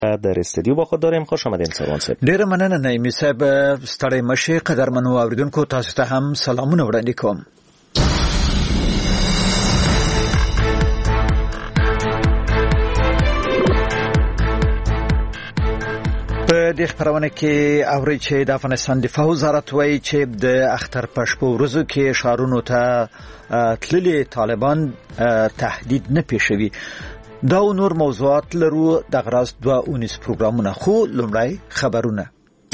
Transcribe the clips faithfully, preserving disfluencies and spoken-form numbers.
در استودیو با خود داریم. خوش آمدین سروان صاحب. ډیره مننه نایمی صاحب. ستړی مشه قدرمنو اوریدونکو، تاسو ته هم سلامونه وړاندې کوم. په دې خبرونه کې اوري چې د افغانستان دفاع وزارت وایي چې د اختر په شپو ورځو کې ښارونو ته تللي طالبان تهدید نه پیښوي. دا او نور موضوعات لرو د غراس دوه اونیس پروګرامونه، خو لومړی خبرونه.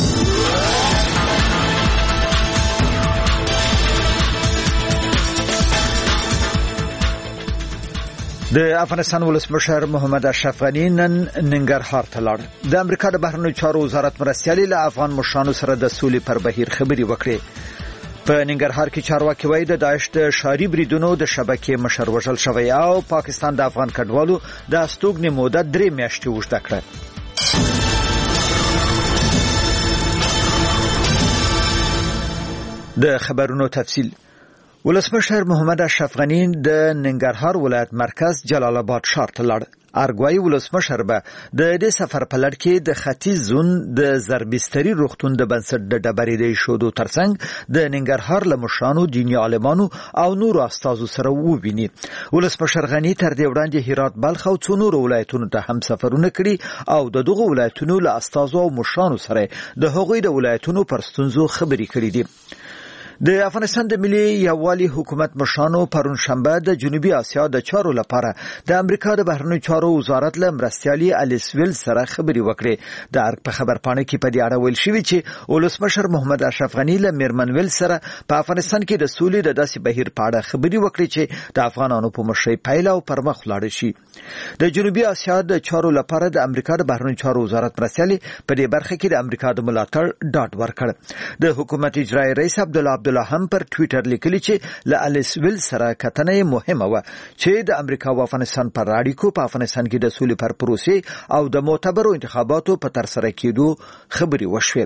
د افغانستان ولسمشر محمد اشرف غنی نن ننګرهار ته لاړ. د امریکا د بهرنیو چارو وزارت مرستیالي له افغان مشرانو سره د سولې پر بهیر خبرې وکړې. په ننګرهار کې چارواکي وایي د داعش د ښاري بریدونو د شبکې مشر وژل شوی او پاکستان د افغان کډوالو د استوګنې موده درې میاشتې اوږده کړه. د خبرونو تفصیل. ولسمشر محمد اشرف غنی د ننګرهار ولایت مرکز جلال آباد ښار ته لاړ. ارګوایي ولسمشر به د دې سفر په لړ کې د ختیځ زون د زربستري روغتون د بنسټ د ډبرې د شودو ترڅنګ د ننګرهار له مشرانو، دیني عالمانو او نورو استازو سره وویني. ولسمشر غنی تر دې وړاندې هرات، بلخ او څو نورو ولایتونو ته هم سفرونه کړي او د دغو ولایتونو له استازو او مشرانو سره د هغوی د ولایتونو پر ستونزو خبرې کړي دي. د افغانستان د ملي یووالي حکومت مشرانو پرون شنبه د جنوبي اسیا د چارو لپاره د امریکا د بهرنیو چارو وزارت له مرستیالي الیس ویلز سره خبرې وکړې. د ارګ په خبرپاڼه کې په دې اړه ویل شوی چې ولسمشر محمد اشرف غنی له میرمن ویلز سره په افغانستان کې د سولې د داسې بهیر په اړه خبرې وکړې چې د افغانانو په مشرۍ پیل او پر مخ ولاړ شي. د جنوبي اسیا د چارو لپاره د امریکا د بهرنیو چارو وزارت مرستیالي په دې برخه کې د امریکا د ملاتړ ډاډ ورکړ. د حکومت اجرایي رئیس عبدالله هم پر ټوئیټر لیکلی چې له الیس ویل سره کتنه مهمه و چې د امریکا او افغانستان پر اړیکو، په افغانستان کې د سولې پر پروسې او د معتبرو انتخاباتو په ترسره کېدو خبرې وشوې.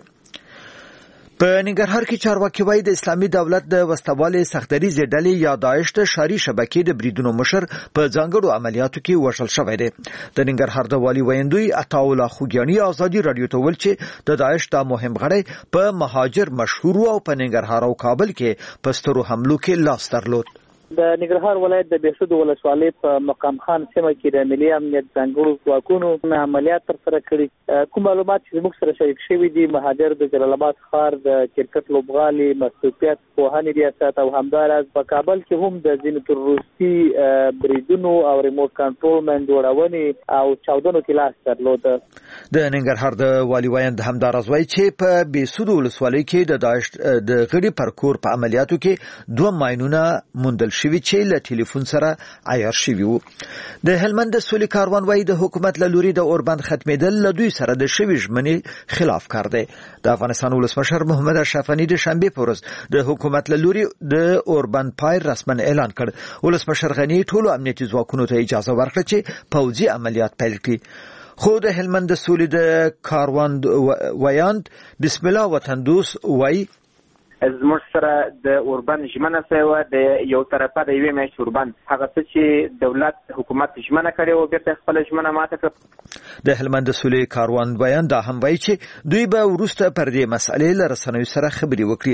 په ننګرهار کې چارواکي وایي د اسلامي دولت د وسلوالې سختدریزې ډلې یا داعش د ښاري شبکې د بریدونو مشر په ځانګړو عملیاتو کې وژل شوی دی. د ننګرهار د والي ویندوی عطاالله خوګیاني ازادي رادیو ته ویل چې د داعش د مهم غړی په مهاجر مشهور او په ننګرهار او کابل کې په سترو حملو کې لاس درلود. د ننګرهار ولایت د بهسود ولسوالۍ په مقام خان سیمه کې د ملي امنیت ځانګړو ځواکونو عملیات ترسره کړي. کوم معلومات چې موږ سره شریک شوي دي، مهاجر د جلال آباد ښار د کرکټ لوبغالي، مسؤلیت پوهنې ریاست او همداراز په کابل کې هم د ځینو تروریستي بریدونو او ریموټ کنټرول منډوړونې او چاودنو کې لاس درلود. د ننګرهار د والي ویند همداراز وایي چې په بهسود ولسوالۍ کې د داعش د غړي پر کور په عملیاتو کې دوه ماینونه موندل شوی چې له ټلیفون سره عیار شوی وو. د هلمند د سولې کاروان وایي د حکومت له لوري د اوربند ختمېدل له دوی سره د شوی ژمنې خلاف کار دی. د افغانستان ولسمشر محمد اشرف غنی د شنبه په ورځ د حکومت له لوري د اوربند پای رسمن اعلان کړ. ولسمشر غنی ټولو امنیتي ځواکونو ته اجازه ورکړه چې پوځي عملیات پیل کړي. خو د هلمند د سولې د کاروان ویاند بسم الله وطن دوست وایي زموږ سره د اوربند ژمنه سوی د یو طرفه د یوې میاشتې اوربند هغه څه چې دولت حکومت ژمنه کړې وه بېرته خپله ژمنه ماته کړه. د هلمند د سولې کاروان بیان دا هم وایي چې دوی به وروسته پر دې مسئلې له رسنیو سره خبرې وکړي.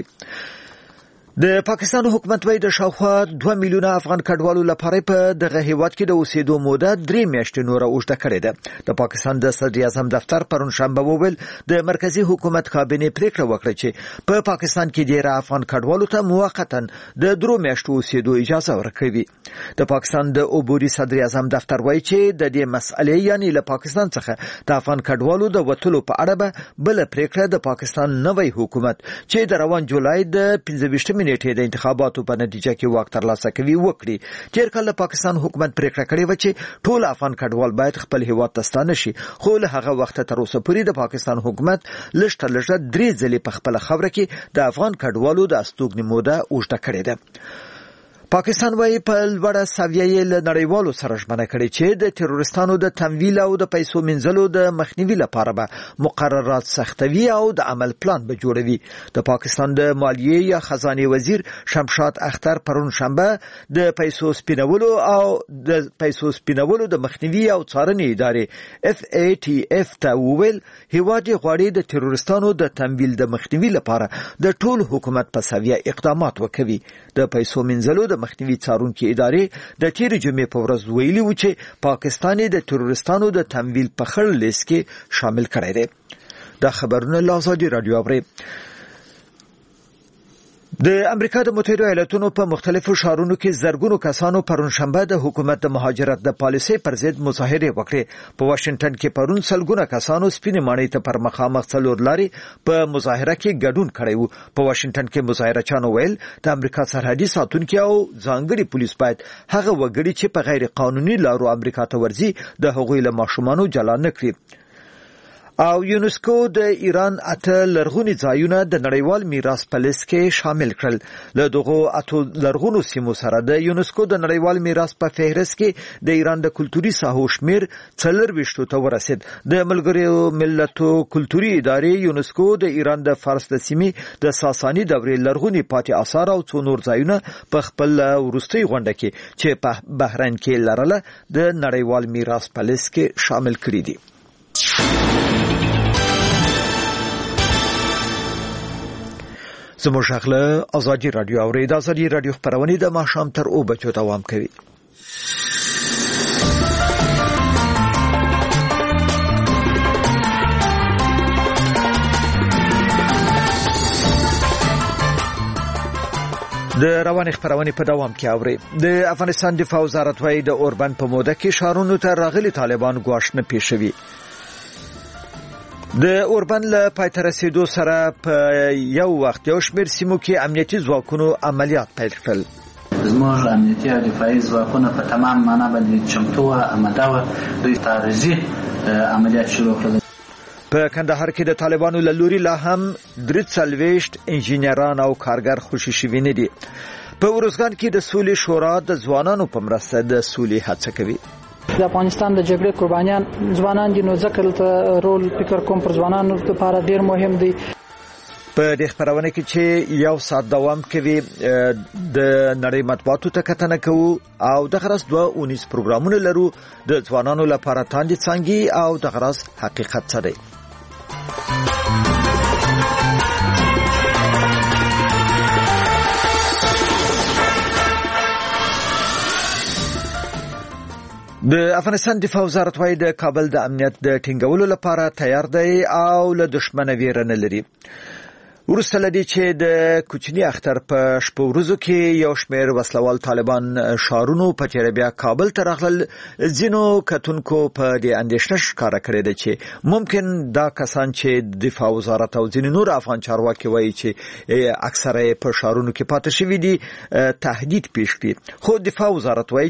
د پاکستان حکومت وایي د شاوخوا دوه میلیونه افغان کډوالو لپاره په دغه هیواد کې د اوسېدو موده درې میاشتې نوره اوږده کړې ده. د پاکستان د صدر اعظم دفتر پرون شنبه وویل د مرکزی حکومت کابینې پریکړه وکړه چې په پا پاکستان کې ډېر افغان کډوالو ته موقتا د درو میاشتو اوسېدو اجازه ورکوي. د پاکستان د عبوري صدر اعظم دفتر وایي چې د دې مسئلې یعنی له پاکستان څخه د افغان کډوالو د وتلو په اړه به بل پریکړه د پاکستان نوی حکومت چې د روان جولای د پنځه ویشتمې نیټې د انتخاباتو په نتیجه کې واک ترلاسه کوي وکړي. تیر کال پاکستان حکومت پریکړه کړې و چې ټول افغان کډوال باید خپل هیواد ته ستانه شي، خو له هغه وخت تر اوسه پورې د پاکستان حکومت لږ تر لږه درې ځلې په خپل خبره کې د افغان کډوالو د استوګنې موده اوږده کړې ده. پاکستان وايي په لوړه سویه له نړیوالو سره ژمنه کړې چې د تروریستانو د تمویل او د پیسو منځلو د مخنیوي لپاره به مقررات سختوي او د عمل پلان به جوړوي. د پاکستان د مالیې یا خزانه وزیر شمشاد اختر پرون شنبه د پیسو سپینولو او د پیسو سپینولو د مخنیوي او څارنې ادارې اف ای ټي اف ته وویل هیواد غواړي د تروریستانو د تمویل د مخنیوي لپاره د ټول حکومت په سویه اقدامات وکړي. د پیسو منځلو د مخنیوي څارونکي ادارې د تیر جمعې په ورځ ویلي و چې پاکستان د تروریستانو د تمویل په خړ لیست کې شامل کړی دی. دا خبرونه له ازادي رادیو اوري. د امریکا د متحده ایالاتونو په مختلفو ښارونو کې زرګونو کسانو پرون شنبه د حکومت د مهاجرت د پالیسۍ پر ضد مظاهره وکړه. په واشنگټن کې پرون سلګونه کسانو سپینې ماڼۍ ته پر مخامخ څلور لاري په مظاهره کې ګډون کړی وو. په واشنگټن کې مظاهرچیانو ویل د امریکا سرحدي ساتونکي او ځانګړي پولیس باید هغه وګړي چې په غیر قانوني لارو امریکا ته ورځي د هغوی له ماشومانو جلا نه کړي. او یونسکو د ایران اته لرغونی ځایونه د نړیوال میراث په لیست کې شامل کړل. له دغه اته لرغونو سیمو سره د یونسکو د نړیوال میراث په فهرست کې د ایران د کلتوري ساحو شمیر څلور ویشتو ته ورسید. د ملګرو ملتونو کلتوري ادارې یونسکو د ایران د فارس د سیمې د ساساني دورې لرغونی پاتې آثار او څو نور ځایونه په خپل وروستي غونډه کې چې په بحرین کې لرله د نړیوال میراث په لیست کې شامل کړي دي. زموږ خپل ازادي رادیو او د ازادي رادیو خبرونه د ماښام تر او بچو دوام کوي. د روان خبرونه په دوام کې اوري. د افغانستان دفاع وزارت وايي د اوربند په موده کې شهرونو ته راغلي طالبان ګواښ نه پیښوي. د اوربند له پایته رسیدو سره په یو وخت یو شمېر سیمو کې امنیتي ځواکونو عملیات پیل کړل. زموږ امنیتي او دفاعي ځواکونه په تمام معنا باندې چمتو او آماده وو. دوی تعرضي عملیات شروع کړل. په کندهار کې د طالبانو له لوري لا هم درې څلوېښت انجینران او کارګر خوشي شوي نه دي. په ورزګان کې د سولې شورا د ځوانانو په مرسته د سولې هڅه کوي. د افغانستان د جګړې قربانیان ځوانان دي، نو ځکه ته رول فکر کوم پر ځوانانو لپاره ډیر مهم دی. په دې خبرونه کې چې یو ساعت دوام کوي د نړۍ مطبوعاتو ته کتنه کوو او د غرض دوه اونیس پروګرامونه لرو د ځوانانو لپاره تاندې څنګه او د غرض حقیقت څه دی. د افغانستان دفاع وزارت وايي د کابل د امنیت د ټینګولو لپاره تیار دی او له دښمنه ویره نه لري. وروسته لدی چې د کوچنی اختر په شپه ورځو کې یو شمېر وسلوال طالبان شارونو په تیر بیا کابل ته راغلل، ځینو کتونکو په دې اندېښنه ښکاره کړې ده چې ممکن دا کسان چې دفاع وزارت او ځینې نور افغان چارواکي وایي چې اکثره په شارونو کې پاتې شوي دي تهدید پیښ کړي، خو دفاع وزارت وایي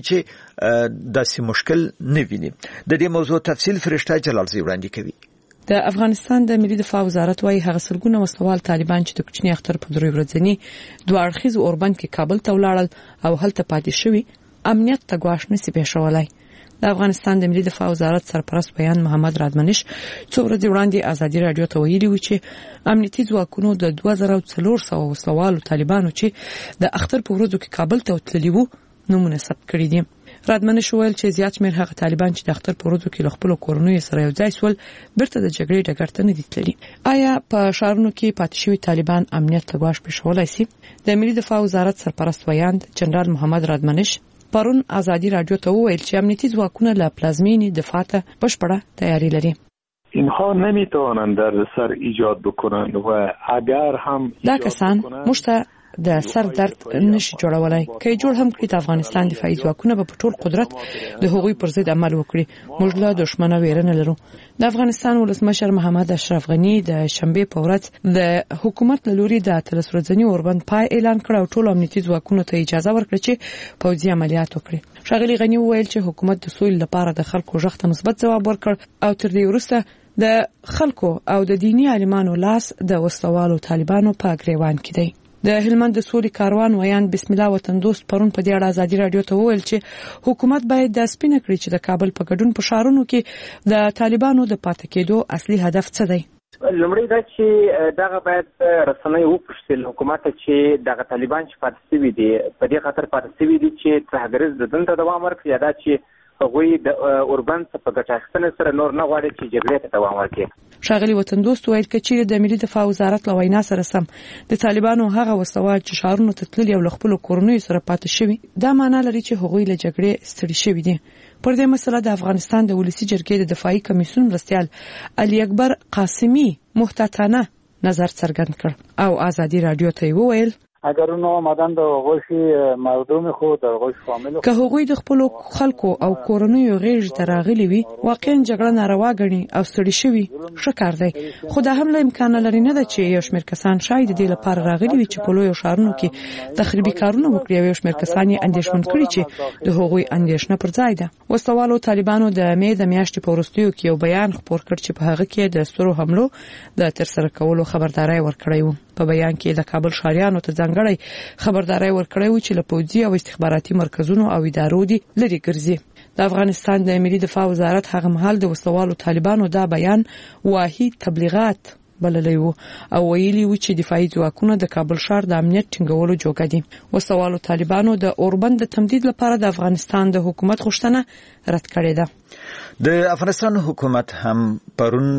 چې داسې مشکل نه ویني. د دې موضوع تفصیل فرشته جلالزی وړاندې کوي. د افغانستان د ملي دفاع وزارت وايي هغه سلګونه وسلوال طالبان چې د کوچنی اختر په دروي ورځنی دوه اړخیز اوربند کې کابل ته ولاړل او هلته پاتې شوي امنیت ته ګواښ نسی پیښولای. د افغانستان د ملي دفاع وزارت سرپرست بیان محمد رادمنش څو ورځې وړاندې ازادي رادیو ته ویلي و چې امنیتي ځواکونو د دوه زره څلور سوه وسلوالو طالبانو چې د اختر په ورځو کې کابل ته وتللي وو نمونه ثبت کړي دي. رادمنش ویل چې زیات شمېر هغه طالبان چې د اختر په ورځو کې له خپل کورنۍ سره یو ځای سول بیرته د جګړې ډګر ته نه دي تللي. آیا په شهرونو کې پاتې شوي طالبان امنیت ته ګواښ پیښولای شي؟ د ملي دفاع وزارت سرپرست ویاند جنرال محمد رادمنش پرون ازادي رادیو ته وویل چې امنیتي ځواکونه له پلازمینې دفاع ته بشپړه تیاری لري. اینها نمیتوانند دردسر ایجاد بکنند و اگر هم دا کسان مشته د سر درد نشي جوړولای. کله جوړ هم کړی د افغانستان دفاعي ځواکونه په ټول قدرت د هغوی پر ضد عمل وکړي. موږ له دښمنه ویره نه لرو. د افغانستان ولسمشر محمد اشرف غنی د شنبه په ورځ د حکومت له لوري د اتلس ورځنی اوربند پای اعلان کړ او ټول امنیتي ځواکونو ته اجازه ورکړه چې پوځي عملیات وکړي. ښاغلي غنی وویل چې حکومت د سولې لپاره د خلکو غږ ته مثبت ځواب ورکړ او تر دې وروسته د خلکو او د دینی عالمانو لاس د وسلوالو طالبانو په ګریوان کې دی. د هلمند د سولې کاروان ویان بسم الله وطن دوست پرون په دې اړه ازادي رادیو ته وویل چې حکومت باید د سپینه کړی چې د کابل په ګډون په شهرونو کې د طالبانو د پاتې کېدو اصلي هدف څه دی. لومړی دا چې دغه باید رسنۍ وپوښتل حکومت چې دغه طالبان چې پاتې شوي دي په دې خاطر پاتې شوي دي چې ترهګریز ددن ته دوام ورکړي یا دا چې هغوی د اوربند په ګټه اخیستنې سره نور نه غواړي چې جګړې ته دوام ورکړي. ښاغلي وطن دوست ویل چې د ملي دفاع وزارت له وینا سره سم د طالبانو هغه وسوال چې شهرونو ته تللي او له خپلو کورنیو سره پاتې شوي دا معنی لري چې هغوی له جګړې ستړي شوي دي. پر دې مسله د افغانستان د ولسی جرګې د دفاعي کمیسیون مرستیال علي اکبر قاسمی محتاطانه نظر څرګند کړ او ازادي رادیو ته وویل اگر نو آمدن د غوښي مردم خو د غوښ شامل که هغوی د خپل خلکو او کورنیو غیږ ته راغلي وي واقعا جګړه ناروا ګڼي او ستړي شوي ښه کار دی خو دا هم له امکان لري نه ده چې یو شمېر کسان شاید د دې لپاره راغلي وي چې په لویو ښارونو کې تخریبي کارونه وکړي او یو شمېر کسان یې اندېښمن کړي چې د هغوی اندېښنه پر ځای ده. وسوالو طالبانو د مې د میاشتې په وروستیو کې یو بیان خپور کړ چې په هغه کې د سترو حملو د ترسره کولو خبرداري ورکړی و. په بیان کې د کابل ښاریانو ته ځانګړی خبرداري ورکړی و چې له پوځي او استخباراتي مرکزونو او ادارو دي لري ګرځي. د افغانستان د ملي دفاع وزارت هغه مهال د وسوالو طالبانو دا بیان واهي تبلیغات بللی وو او ویلي و چې دفاعي ځواکونه د کابل ښار د امنیت ټینګولو جوګه دي. وسوالو طالبانو د اوربند د تمدید لپاره د افغانستان د حکومت غوښتنه رد کړې ده. د افغانستان حکومت هم پرون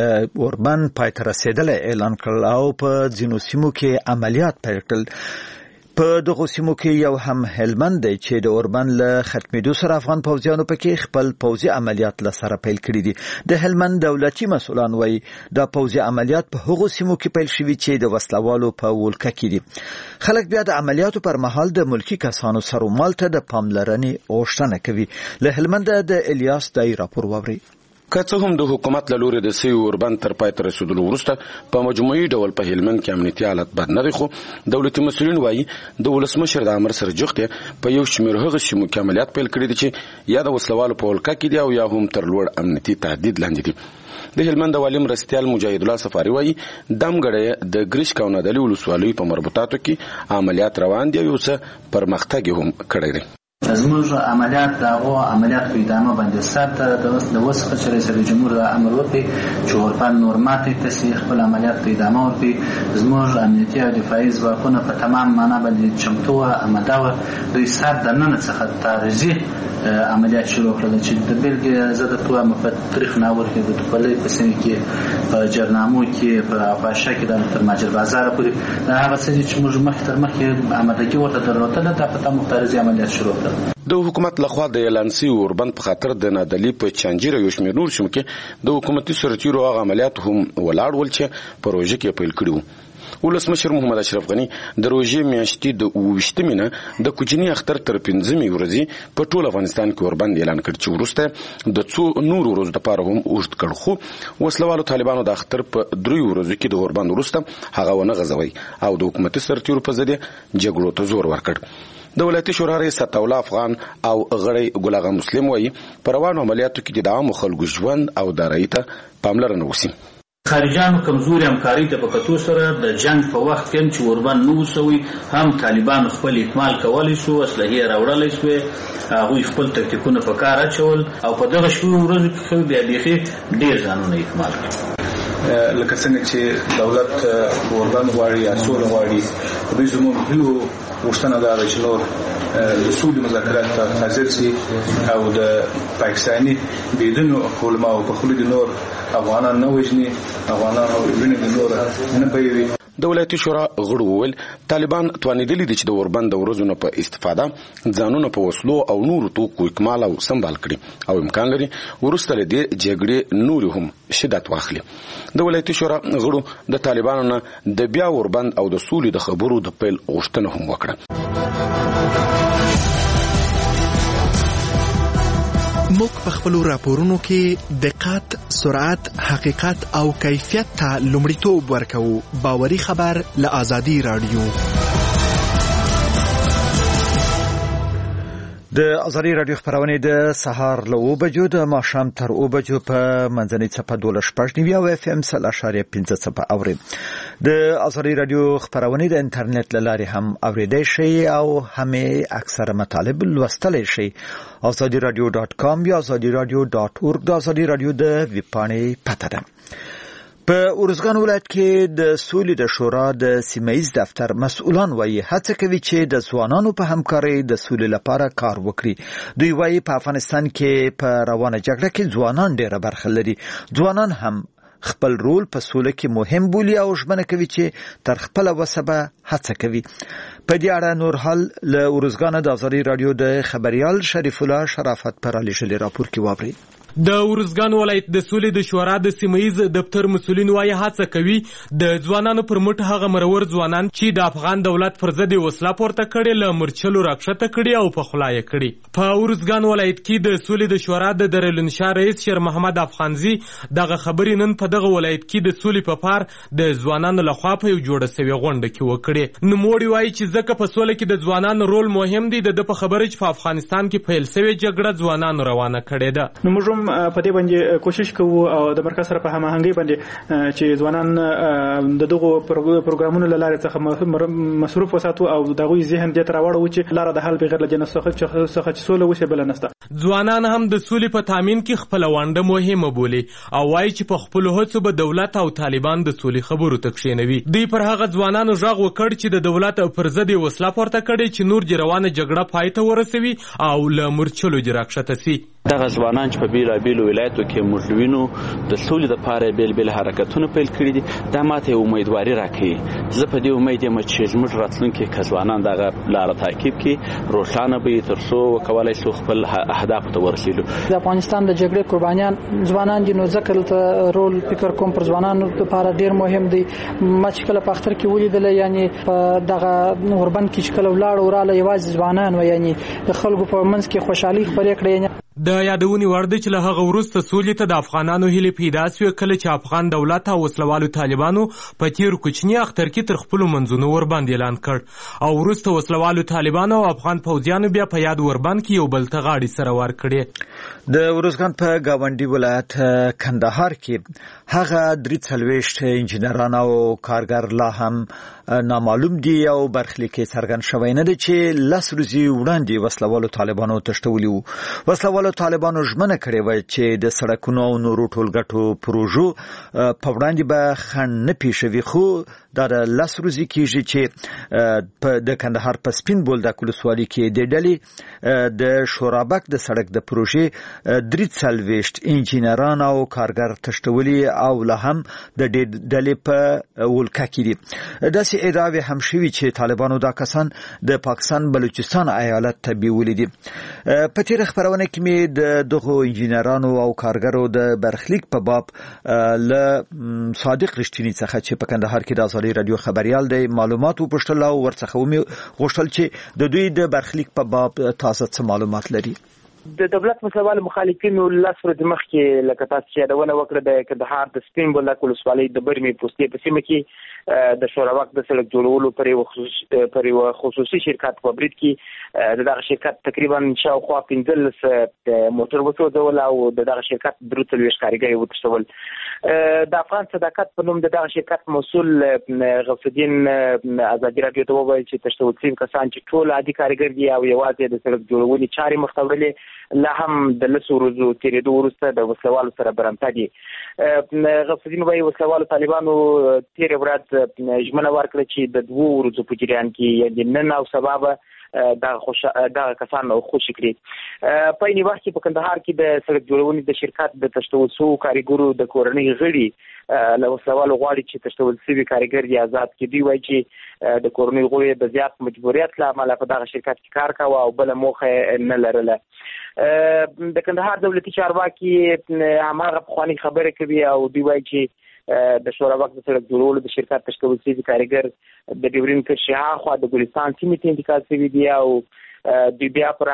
اوربند پای ته رسیدلی اعلان کړ او په ځینو سیمو کې عملیات پیل کړل. په دغه سیمو کې یو هم هلمند دی چې د اوربند له ختمېدو سره افغان پوځیانو پکې خپل پوځي عملیات له سره پیل کړي دي. د هلمند دولتي مسؤلان وایي دا پوځي عملیات په هغو سیمو کې پیل شوي چې د وسلوالو په ولکه کې دي. خلک بیا د عملیاتو پر مهال د ملکی کسانو سره مال ته د پاملرنې غوښتنه کوي. له هلمند د الیاس دای راپور واوري. که څه هم د حکومت له لوري د سوي اوربند تر پای ته رسېدلو وروسته په مجموعي ډول په هلمند کې امنیتي حالت بد نه دی خو دولتي مسؤلین وایي د ولسمشر د امر سره جوخت په یو شمېر هغه سیمو کې عملیات پیل کړي دي چې یا د وسلوالو په ولکه کې دي او یا هم تر لوړ امنیتي تهدید لاندې دي. د هلمند والي مرستیال مجاهد الله سفاري وایي دمګړی د ګریشک او نادلي ولسوالیو په مربوطاتو کې عملیات روان دي او یو څه پرمختګ هم کړی دی. زموږ عملیات دغه عملیات په ادامه باندې ساتره د وسخه چې رئیس جمهور امر وکړي چې اوربند نور ماته تصحیح خپل عملیات په ادامه ورکړي. زموږ امنیتي او دفاعي ځواکونه په تمام معنا باندې چمتو او آماده و. دوی سات د نن څخه تعرضي عملیات شروع کړل چې د بلګې زده توه مفترخ ناور کې د خپلې په سن کې په جرنامو کې په افاشه کې د تر ماجر بازار پورې دا هغه څه چې موږ مخ تر مخ آمادګي ورته درلوده د په تمام تعرضي عملیات شروع کړل. د حکومت لخوا د اعلانسي اوربند په خاطر د نادلي په چنجیر یو شمېر نور سیمو کې د حکومتي سرتیرو هغه عملیات هم ولاړ ول چې پروژه کې پیل کړو. ولسمشر محمد اشرف غنی د روژې میاشتې د اوویشتمې نه د کوچني اختر تر پنځمې ورځې په ټول افغانستان کې اوربند اعلان کړ چې وروسته د څو نورو ورځو لپاره هم اوږد کړ خو وسلوالو طالبانو د اختر په دریو ورځو کې د اوربند وروسته هغه ونه غځوي او د حکومتي سرتیرو په ضد جګړو ته زور ورکړ. د ولایتي شورا رئیس عطاالله افغان او غړی ګل اغا مسلم وایي په روانو عملیاتو کې د عامو خلکو ژوند او دارایي ته پاملرنه وشي. خارجانو کمزوري همکاري ته په کتو سره د جنگ په وخت کې چې اوربند نو وسوي هم طالبان خپل اکمال کولی شو اسلحې راوړلی شوې هغوی خپل تکتیکونه په کار اچول او په دغه شپږو ورځو کې بیا بیخي ډېر ځانونه اکمال کړل. لکه څنګه چې دولت اوربند غواړي یا سوله غواړي دوی زموږ هیلو غوښتنه دا ده چې نور د سولې مذاکرات ته حاضر شي او د پاکستاني بېدینو علماو په خوله د نور افغانان نه وژني افغانان وینې د نور نه بهوي. د ولایتي شورا غړو وویل طالبان توانېدلي دي چې د اوربند د ورځو نه په استفاده ځانونه په وسلو او نورو توکو اکمال او سمبال کړي او امکان لري وروسته له دې جګړې نورې هم شدت واخلي. د ولایتي شورا غړو د طالبانو نه د بیا اوربند او د سولې د خبرو د پیل غوښتنه هم وکړه. موږ په خپل راپورونو کې دقت، سرعت، حقیقت او کیفیت ته لومړیتوب ورکوو. باوري خبر له آزادي رادیو. د ازادي رادیو خبرونه د سهار له اوه بجو د ماښام تر اوه بجو په منځنۍ څپه دولس شپږ نیوي او اف ام سل اشاریه پنځه څپه اوري. د ازادي رادیو خبرونه د انټرنیټ له لارې هم اوریدای شئ او همې اکثره مطالب لوستلی شئ. ازادي رادیو ډاټ کام یا ازادي رادیو ډاټ اورګ د ازادي رادیو د ویب پاڼې پته ده. په ارزګان ولایت کې د سولې د شورا د سیمایي دفتر مسؤلان وایي هڅه کوي چې د ځوانانو په همکارۍ د سولې لپاره کار وکړي. دوی وایي په افغانستان کې په روانه جګړه کې ځوانان ډېره برخه لري. ځوانان هم خپل رول په سوله کې مهم بولي او ژمنه کوي چې تر خپل وسه به هڅه کوي. په دې اړه نور حال له ارزګان د ازادي رادیو د خبريال شریف الله شرافت پر علی شلی راپور کې وابري. د ورزګان ولایت د سولې د شورا د سیمایي دفتر مسؤلین وايي هڅه کوي د ځوانانو پر مټ هغه مرور ځوانان چې د افغان دولت پر ضد وسله پورته کړي له مرچلو راکښته کړي او په خلای کړي. په ورزګان ولایت کې د سولې د شورا د درلنشاه رئیس شیر محمد افغانزي دغه خبرې نن په دغه ولایت کې د سولې په پار د ځوانانو لخوا په یو جوړه سوي غونډه کې وکړي. نوموړي وايي چې ځکه په سولې کې د ځوانانو رول مهم دی د په خبره چې په افغانستان کې پیل شوی جګړه ځوانانو روانه کړې ده. په دې باندې کوشش کوو او د مرکز سره په هماهنګۍ باندې چې ځوانان د دغه پروګرامونو له لارې څخه مصروف وساتو او دغه ذهن دې تر واړو چې لاره د حل بغیر له جنس څخه څخه سوله وشي بل نسته. ځوانان هم د سولې په تامین کې خپل ونده مهمه بولي او وايي چې په خپل هڅو به دولت او طالبان د سولې خبرو ته کښینوي. دوی پر هغه ځوانانو ژغ وکړ چې د دولت پر ضد وسله پورته کړي چې نور جروانه جګړه پای ته ورسوي او له مرچلو جراکښته سي. دغه ځوانان چې په بیلابیلو ولایتو کې موږ وینو د سولې لپاره بیل بیل حرکتونه پیل کړي دي دا ماته امیدواري راکوي. زه په دې امید یم چې زموږ راتلونکي که ځوانان دغه لاره تعقیب کړي روښانه به تر څو وکولای شو خپل اهدافو ته ورسېږو. د افغانستان د جګړې قربانیان ځوانان دي نو ځکه ته رول فکر کوم پر ځوانانو لپاره ډیر مهم دی. ما چې کله په اختر کې ولیدل یعنی په دغه اوربند کې چې کله ولاړ وراله یوازې ځوانان و یعنی د خلکو په منځ کې خوشحالي خپرې کړې. د یادونې وړ دی چې له هغه وروسته سولې ته د افغانانو هیلې پیدا سوې کله چې افغان دولت او وسلوالو طالبانو په تیرو کوچني اختر کې تر خپلو منځونو ورباندې اعلان کړ او وروسته وسلوالو طالبانو او افغان پوځیانو بیا په یاد وربند کې یو بل ته غاړې سره ور کړې. د ورزګان په گاونډي ولایت کندهار کې هغه درې څلوېښت انجینران او کارګر لا هم نامعلوم دي او برخلیک یې څرګند شوی نه دی چې لس ورځې وړاندې وسلوالو طالبانو تښتولي وو. وسلوالو طالبانو ژمنه کړې وه چې د سړکونو او نورو ټولګټو پروژو په وړاندې به خنډ نه پیښوي خو دا د لس ورځې کېږي چې د کندهار په سپین بولدک ولسوالۍ کې د ډلې د شورابک د سړک د پروژې درې څلوېښت انجینران او کارګر تښتولي او لا هم د دې ډلې په ولکه کې دي. داسې ادعاوې هم شوي چې طالبانو دا کسان د پاکستان بلوچستان ایالت ته بیولي دي. په تېره خپرونه کې مې د دغو انجینرانو او کارګرو د برخلیک په باب له صادق رښتیني څخه چې په کندهار کې د ازادي رادیو خبريال دی معلومات وپوښتل او ورڅخه ومې غوښتل چې د دوی د برخلیک په باب تاسو څه معلومات لري. د دولت مسلوال مخالفینو لاس ورځ مخکې لکه تاسو چې یادونه وکړه د کندهار د سپین بولدک ولسوالۍ د برمې پوستې په سیمه کې د شورابک د سړک جوړولو پر یو خصوصي پر یو خصوصي شرکت په برید کې دغه شرکت تقریبا شاوخوا پنځلس موټر وسوځول او دغه شرکت درې څلوېښت کارګر وتښتول. د افغان صداقت په نوم دغه شرکت مسؤل غوث الدین ازادي رادیو ته وویل چې تښتول شوي کسان چې ټول عادي کارګر دي او یوازې د سړک جوړونې چارې مخ ته وړلې لا هم د لسو ورځو تېرېدو وروسته د وسلوالو سره برمته دي. غوث الدین وایي وسلوالو طالبانو تېره ورځ ژمنه ورکړه چې د دوو ورځو په جریان کې یعنې نن او سبا به دغه کسان خوشي کړي. په یوې وخت کې په کندهار کې د سړک جوړونې د شرکت د تښتول شوو کارګرو د کورنۍ غړي له وسلوالو غواړي چې تښتول شوي کارګر دې آزاد کړي. دوی وایي چې د کورنۍ غړي د زیات مجبوریت له امله په دغه شرکت کې کار کاوه او بله موخه نه لرله. د کندهار دولتي چارواکي هماغه پخوانۍ خبرې کوي او دوی وایي چې د شورابک د سړک جوړولو د شرکت تشکیل شوي کارګر د ډیورین کرښې هاخوا د ګلستان سیمې ته انتقال شوي دي او د بیا پر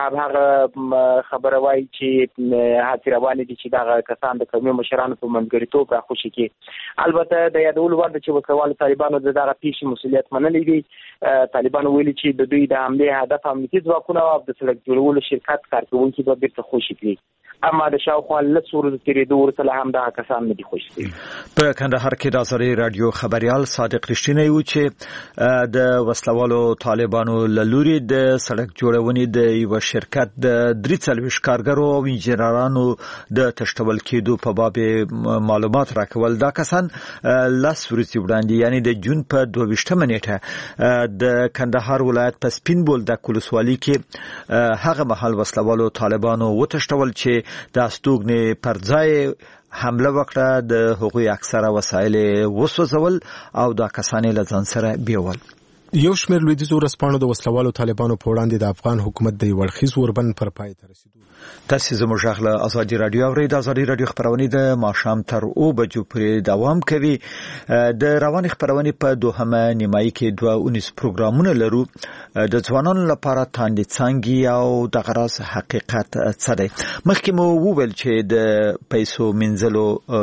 هغه خبره وایي چې هڅې روانې دي چې دغه کسان د قومي مشرانو په منځګړیتوب راخوشي کړي. البته د یادولو وړ ده چې وسله طالبانو د دغه پیښې مسؤلیت منلی دی. طالبانو ویلي چې د دوی د حملې هدف امنیتي ځواکونه او د سړک جوړولو شرکت کارکوونکي به بیرته خوشي کړي، اما د شاوخوا لس ورځو تېرېدو وروسته هم دغه کسان نه دي خوشي کړي. په کندهار کې د ازادي راډیو خبریال صادق رښتینی و چې د وسلوالو طالبانو له لوري د سړک جوړونې د یو شرکت د درې څلوېښت کارګرو او انجینرانو د تشتول کېدو په باب معلومات راکول. دا کسان لس ورځې وړاندې یعنی د جون په دوه ویشتمه نیټه د کندهار ولایت په سپین بولدک ولسوالۍ کې هغه مهال وسلوالو طالبانو وتشتول چې د استوګنې پر ځای حمله وکړه، د هغوی اکثره وسایل وسوځول او دا کسان له ځان سره بیول. یو شمېر لویدیځو ورځپاڼو د وسلوالو طالبانو په وړاندې د افغان حکومت د یو اړخیز اوربند پر پای ته رسیدو. تاسو زموږ غږ له ازادي راډیو اورئ. د ازادي راډیو خبرونه د ماښام تر اوه بجو پورې دوام کوي. د رواني خبرونه په دوهمه نیمایي کې دوه اونیز پروګرامونه لرو. د ځوانانو لپاره تاندې څنګه او د غراس حقیقت څه دی. مخکې مو وویل چې د پیسو منځلو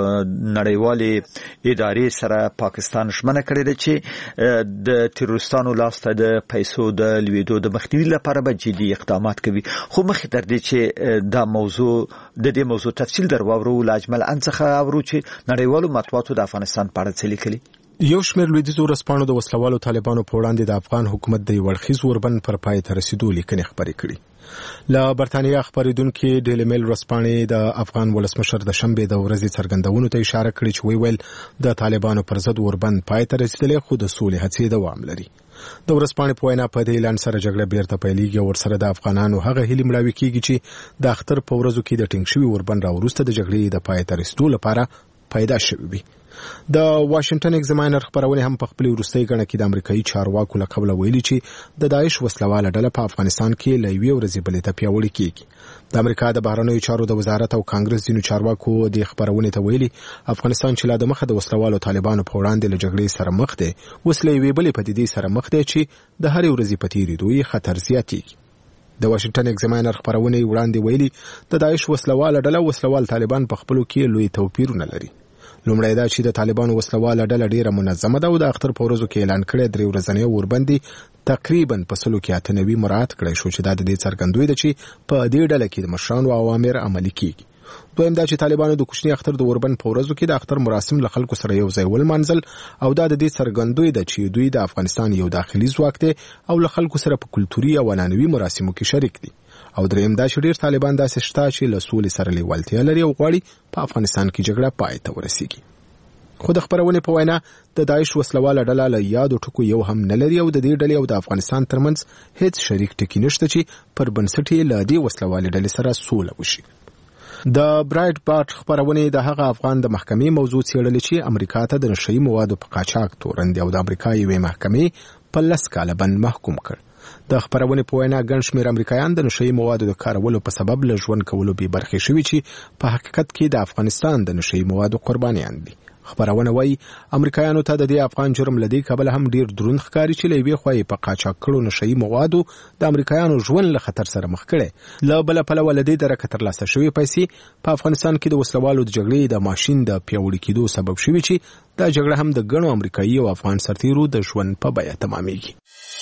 نړیوالې ادارې سره پاکستان ژمنه کړې ده چې د تروریستانو لاسته د پیسو د لویدو د مخنیوي لپاره به جدي اقدامات کوي. خو مخکې تر دې چې دا موضوع د دې موضوع تفصیل درواورو لاجمل انڅخه اورو چې نړیوالو مطبوعاتو د افغانستان په اړه څه لیکلي. یو شمېر لویدیځو ورځپاڼو د وسلوالو طالبانو په وړاندې د افغان حکومت د یو اړخیز اوربند پر پای ته رسیدو لیکنې خپرې کړي. له برتانیا خبرېدونکي ډیلی میل ورځپاڼې د افغان ولسمشر د شنبې د ورځې څرګندونو ته اشاره کړې چې وی ویل د طالبانو پر ضد اوربند پای ته رسیدلی، خو د سولې هڅې دوام لري. د ورځپاڼې په وینا په دې اعلان سره جګړه بیرته پیلېږي او ورسره د افغانانو هغه هیلې مړاوې کېږي چې د اختر په ورځو کې د ټینګ شوي اوربند راوروسته د جګړې د پای ته رسیدو لپاره پیدا شوي وي. د واشنگټن ایگزاماینر خبرونه هم په خپل وروستۍ غړنه کې د امریکایي چارواکو له قبل ویلي چې د داعش وسلواله ډله په افغانستان کې له یوې ورځې بلې ته پیاوړې کیږي. د امریکا د بهرنیو چارو د وزارت او کانګرس ځینو چارواکو د خبرونه ته ویلي افغانستان چې لا د مخه د وسلوالو طالبانو په وړاندې له جګړې سره مخ دی، وسلې یوې بلې پدیدې سره مخ دی چې د هرې ورځې په تېرېدو یې خطر زیاتېږي. د واشنگټن ایگزاماینر خبرونه وړاندې ویلي د داعش وسلواله ډله وسلوال طالبان په خپلو کې لوی توپیرونه لري. لومړی دا چې د طالبانو وسلواله ډله ډیره منظمه ده او د اختر په ورځو کې اعلان کړی درې ورځنی اوربند تقریبا په سلو کې اته نوي مراعات کړی شو چې دا د دې څرګندوي ده چې په دې ډله کې د مشرانو اوامر عملي کیږي. دویم دا چې طالبانو د کوچني اختر د اوربند په ورځو کې د اختر مراسم له خلکو سره یو ځای ولمانځل او دا د دې څرګندوي ده چې دوی د افغانستان یو داخلي ځواک دی او له خلکو سره په کلتوري او عنعنوي مراسمو کې شریک دي. او دریم دا چې ډیر طالبان داسې شته چې له سولې سره لیوالتیا لري او غواړي په افغانستان کې جګړه پای ته ورسیږي. خو د خبرونه په وینا د داعش وسلواله ډله له یادو ټکو یو هم نه لري او د دې ډلې او د افغانستان ترمنځ هیڅ شریک ټکی نشته چې پر بنسټ یې له دې وسلواله ډلې سره سوله وشي. د برایټ بارت خبرونه د هغه افغان د محکمې موضوع څېړل چې امریکا ته د نشئی موادو په قاچاق تورن دی او د امریکا یوې محکمې په لس کاله بند محکوم کړ. د خبرونه په وینا ګڼ شمېر امریکایان د نشئی موادو د کارولو په سبب له ژوند کولو بې برخې شوي چې په حقیقت کې د افغانستان د نشئی موادو قربانیان دي. خبرونه وایي امریکایانو ته د دې افغان جرم لدی کبل هم ډیر دروند ښکاری چې لوي خوای په قاچاق کړو نشئی موادو د امریکایانو ژوند له خطر سره مخ کړي. له بل په لدی درکه تر لاسه شوی پیسې په افغانستان کې د وسلوالو د جګړې د ماشين د پیوړی کېدو سبب شوی چې دا جګړه هم د ګڼو امریکایي او افغان سرتیرو د ژوند په بیه تمامېږي.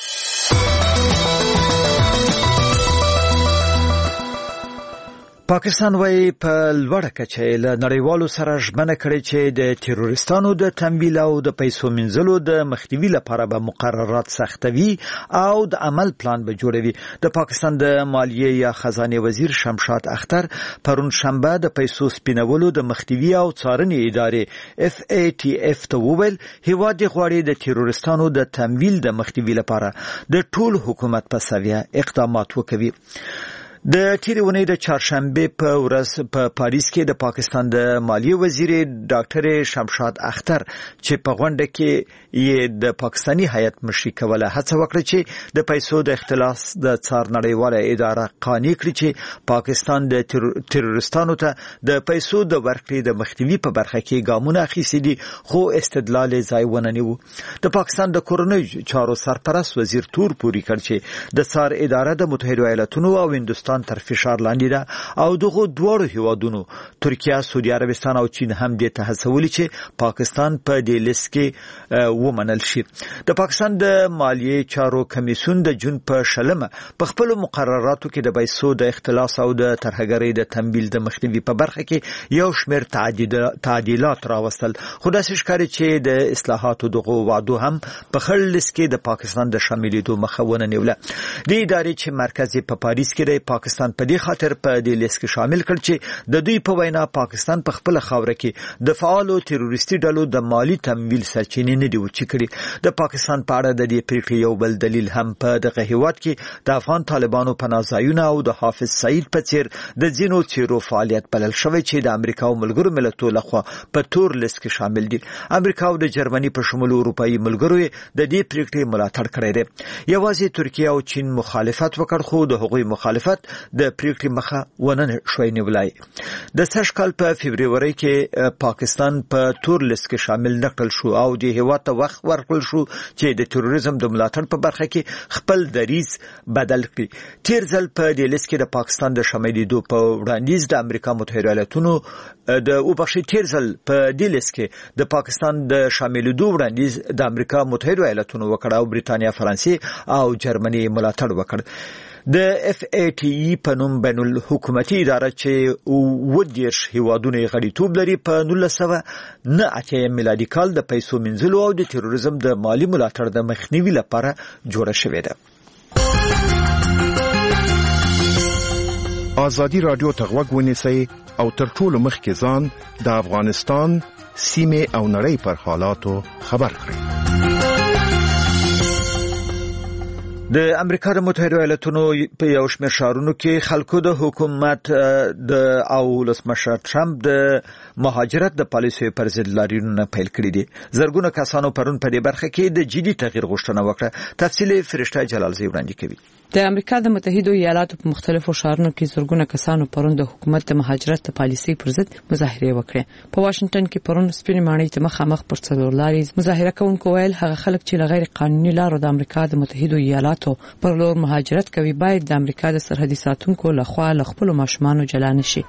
پاکستان وايي په لوړه کچه له نړیوالو سره ژمنه کړې چې د تروریستانو د تمویل او د پیسو منځلو د مخنیوي لپاره به مقررات سختوي او د عمل پلان به جوړوي. د پاکستان د مالیې یا خزانه وزیر شمشاد اختر پرون شنبه د پیسو سپینولو د مخنیوي او څارنې ادارې اف ای ټی اف ته وویل هیواد غواړي د تروریستانو د تمویل د مخنیوي لپاره د ټول حکومت په سویه اقدامات وکړي. د تیرې اونۍ د چهارشنبه په ورځ په پاریس کې د پاکستان د مالیې وزیر ډاکټر شمشاد اختر چې په غونډه کې یې د پاکستانی هیئت مشري کوله هڅه وکړه چې د پیسو د اختلاس د څار نړیواله اداره قانع کړي چې پاکستان د تروریستانو ته د پیسو د ورکړې د مخنیوي په برخه کې ګامونه اخیستي دي خو استدلال ځای ونه نیو. د پاکستان د کورنۍ چارو سرپرست وزیر تور پوری کړ چې د څار اداره د متحده ایالاتونو او هندوستان تر فشار لاندې ده او دغه دوه هیوادونو ترکیه، سعودي عربستان او چین هم د تهڅولي چې پاکستان په دې لیست کې ومنل شي. د پاکستان د مالیې چارو کمیسیون د جون په شلمه په خپل مقرراتو کې د پیسو د اختلاس او د ترهګرۍ د تمویل د مخنیوي په برخه کې یو شمېر تعدیلات راوستل خو داسې ښکاري چې د اصلاحاتو دغه وعدو هم په خړ لیست کې د پاکستان د شاملېدو مخه ونه نیوله. د ادارې چې مرکز په پاریس کې دی پاکستان په دې خاطر په دې لیست کې شامل کړ چې د دوی په وینا پاکستان په خپل خاوره کې د فعالو تروریستي ډلو د مالی تمویل سرچینې نه دی وچې کړي. د پاکستان په اړه د دې پریکړې یو بل دلیل هم په دغه هیواد کې د افغان طالبانو پناه ځایونه او د حافظ سعید په څیر د ځینو څیرو فعالیت بلل شوی چې د امریکا او ملګرو ملتونو لخوا په تور لیست کې شامل دي. امریکا او د جرمني په شمول اروپایي ملګرو د دې پریکړې ملاتړ کړی دی. یوازې ترکیه او چین مخالفت وکړ خو د هغوی مخالفت د پریکړې مخه ونه شوی نیولای. د سږ کال په فبرवरी کې پاکستان په تور لیست کې شامل نکړل شو او د هیواد ته وخت ورکړل شو چې د تروریزم د ملاتړ په برخه کې خپل دریځ بدل کړي. تیر ځل په دې لیست کې د پاکستان د شاملېدو په وړاندیز د امریکا متحده ایالاتونو د او بخښي تیر ځل په دې لیست کې د پاکستان د شاملېدو وړاندیز د امریکا متحده ایالاتونو وکړ او بریتانیا، فرانسې او جرمني ملاتړ وکړ. د اف ای ټی ای په نوم بین الحکومتي اداره چې ودیش هیوادونه غړیتوب لري په نولس سوه نه اتیا میلادي کال د پیسو منځلو او د تروریزم د مالی ملاتړ د مخنیوي لپاره جوړه شوې ده. ازادي رادیو ته غوږ ونیسئ او تر ټولو مخکې ځان د افغانستان سیمې او نړۍ پر حالاتو خبر کړئ. د امریکا د متحده ایالاتونو په یو شمېر ښارونو کې خلکو د حکومت د او ولسمشر ټرمپ د مهاجرت د پالیسیو پر ضد لاریونونه پیل کړي دي. زرګونه کسانو پرون په دې برخه کې د جدي تغییر غوښتنه وکړه. تفصیل فرشته جلالزی وړاندې کوي. د امریکا د متحده ایالاتو په مختلفو ښارونو کې زرګونه کسانو پرون د حکومت د مهاجرت د پالیسۍ پر ضد مظاهره وکړه. په واشنگټن کې پرون سپینې ماڼۍ ته مخامخ پر څلور لارې مظاهره کوونکو ویل هغه خلک چې غیر قانوني لارو د امریکا د متحده ایالاتو پر لور مهاجرت کوي باید د امریکا د سرحدي ساتونکو لخوا له خپل ماشومانو جلا نشي.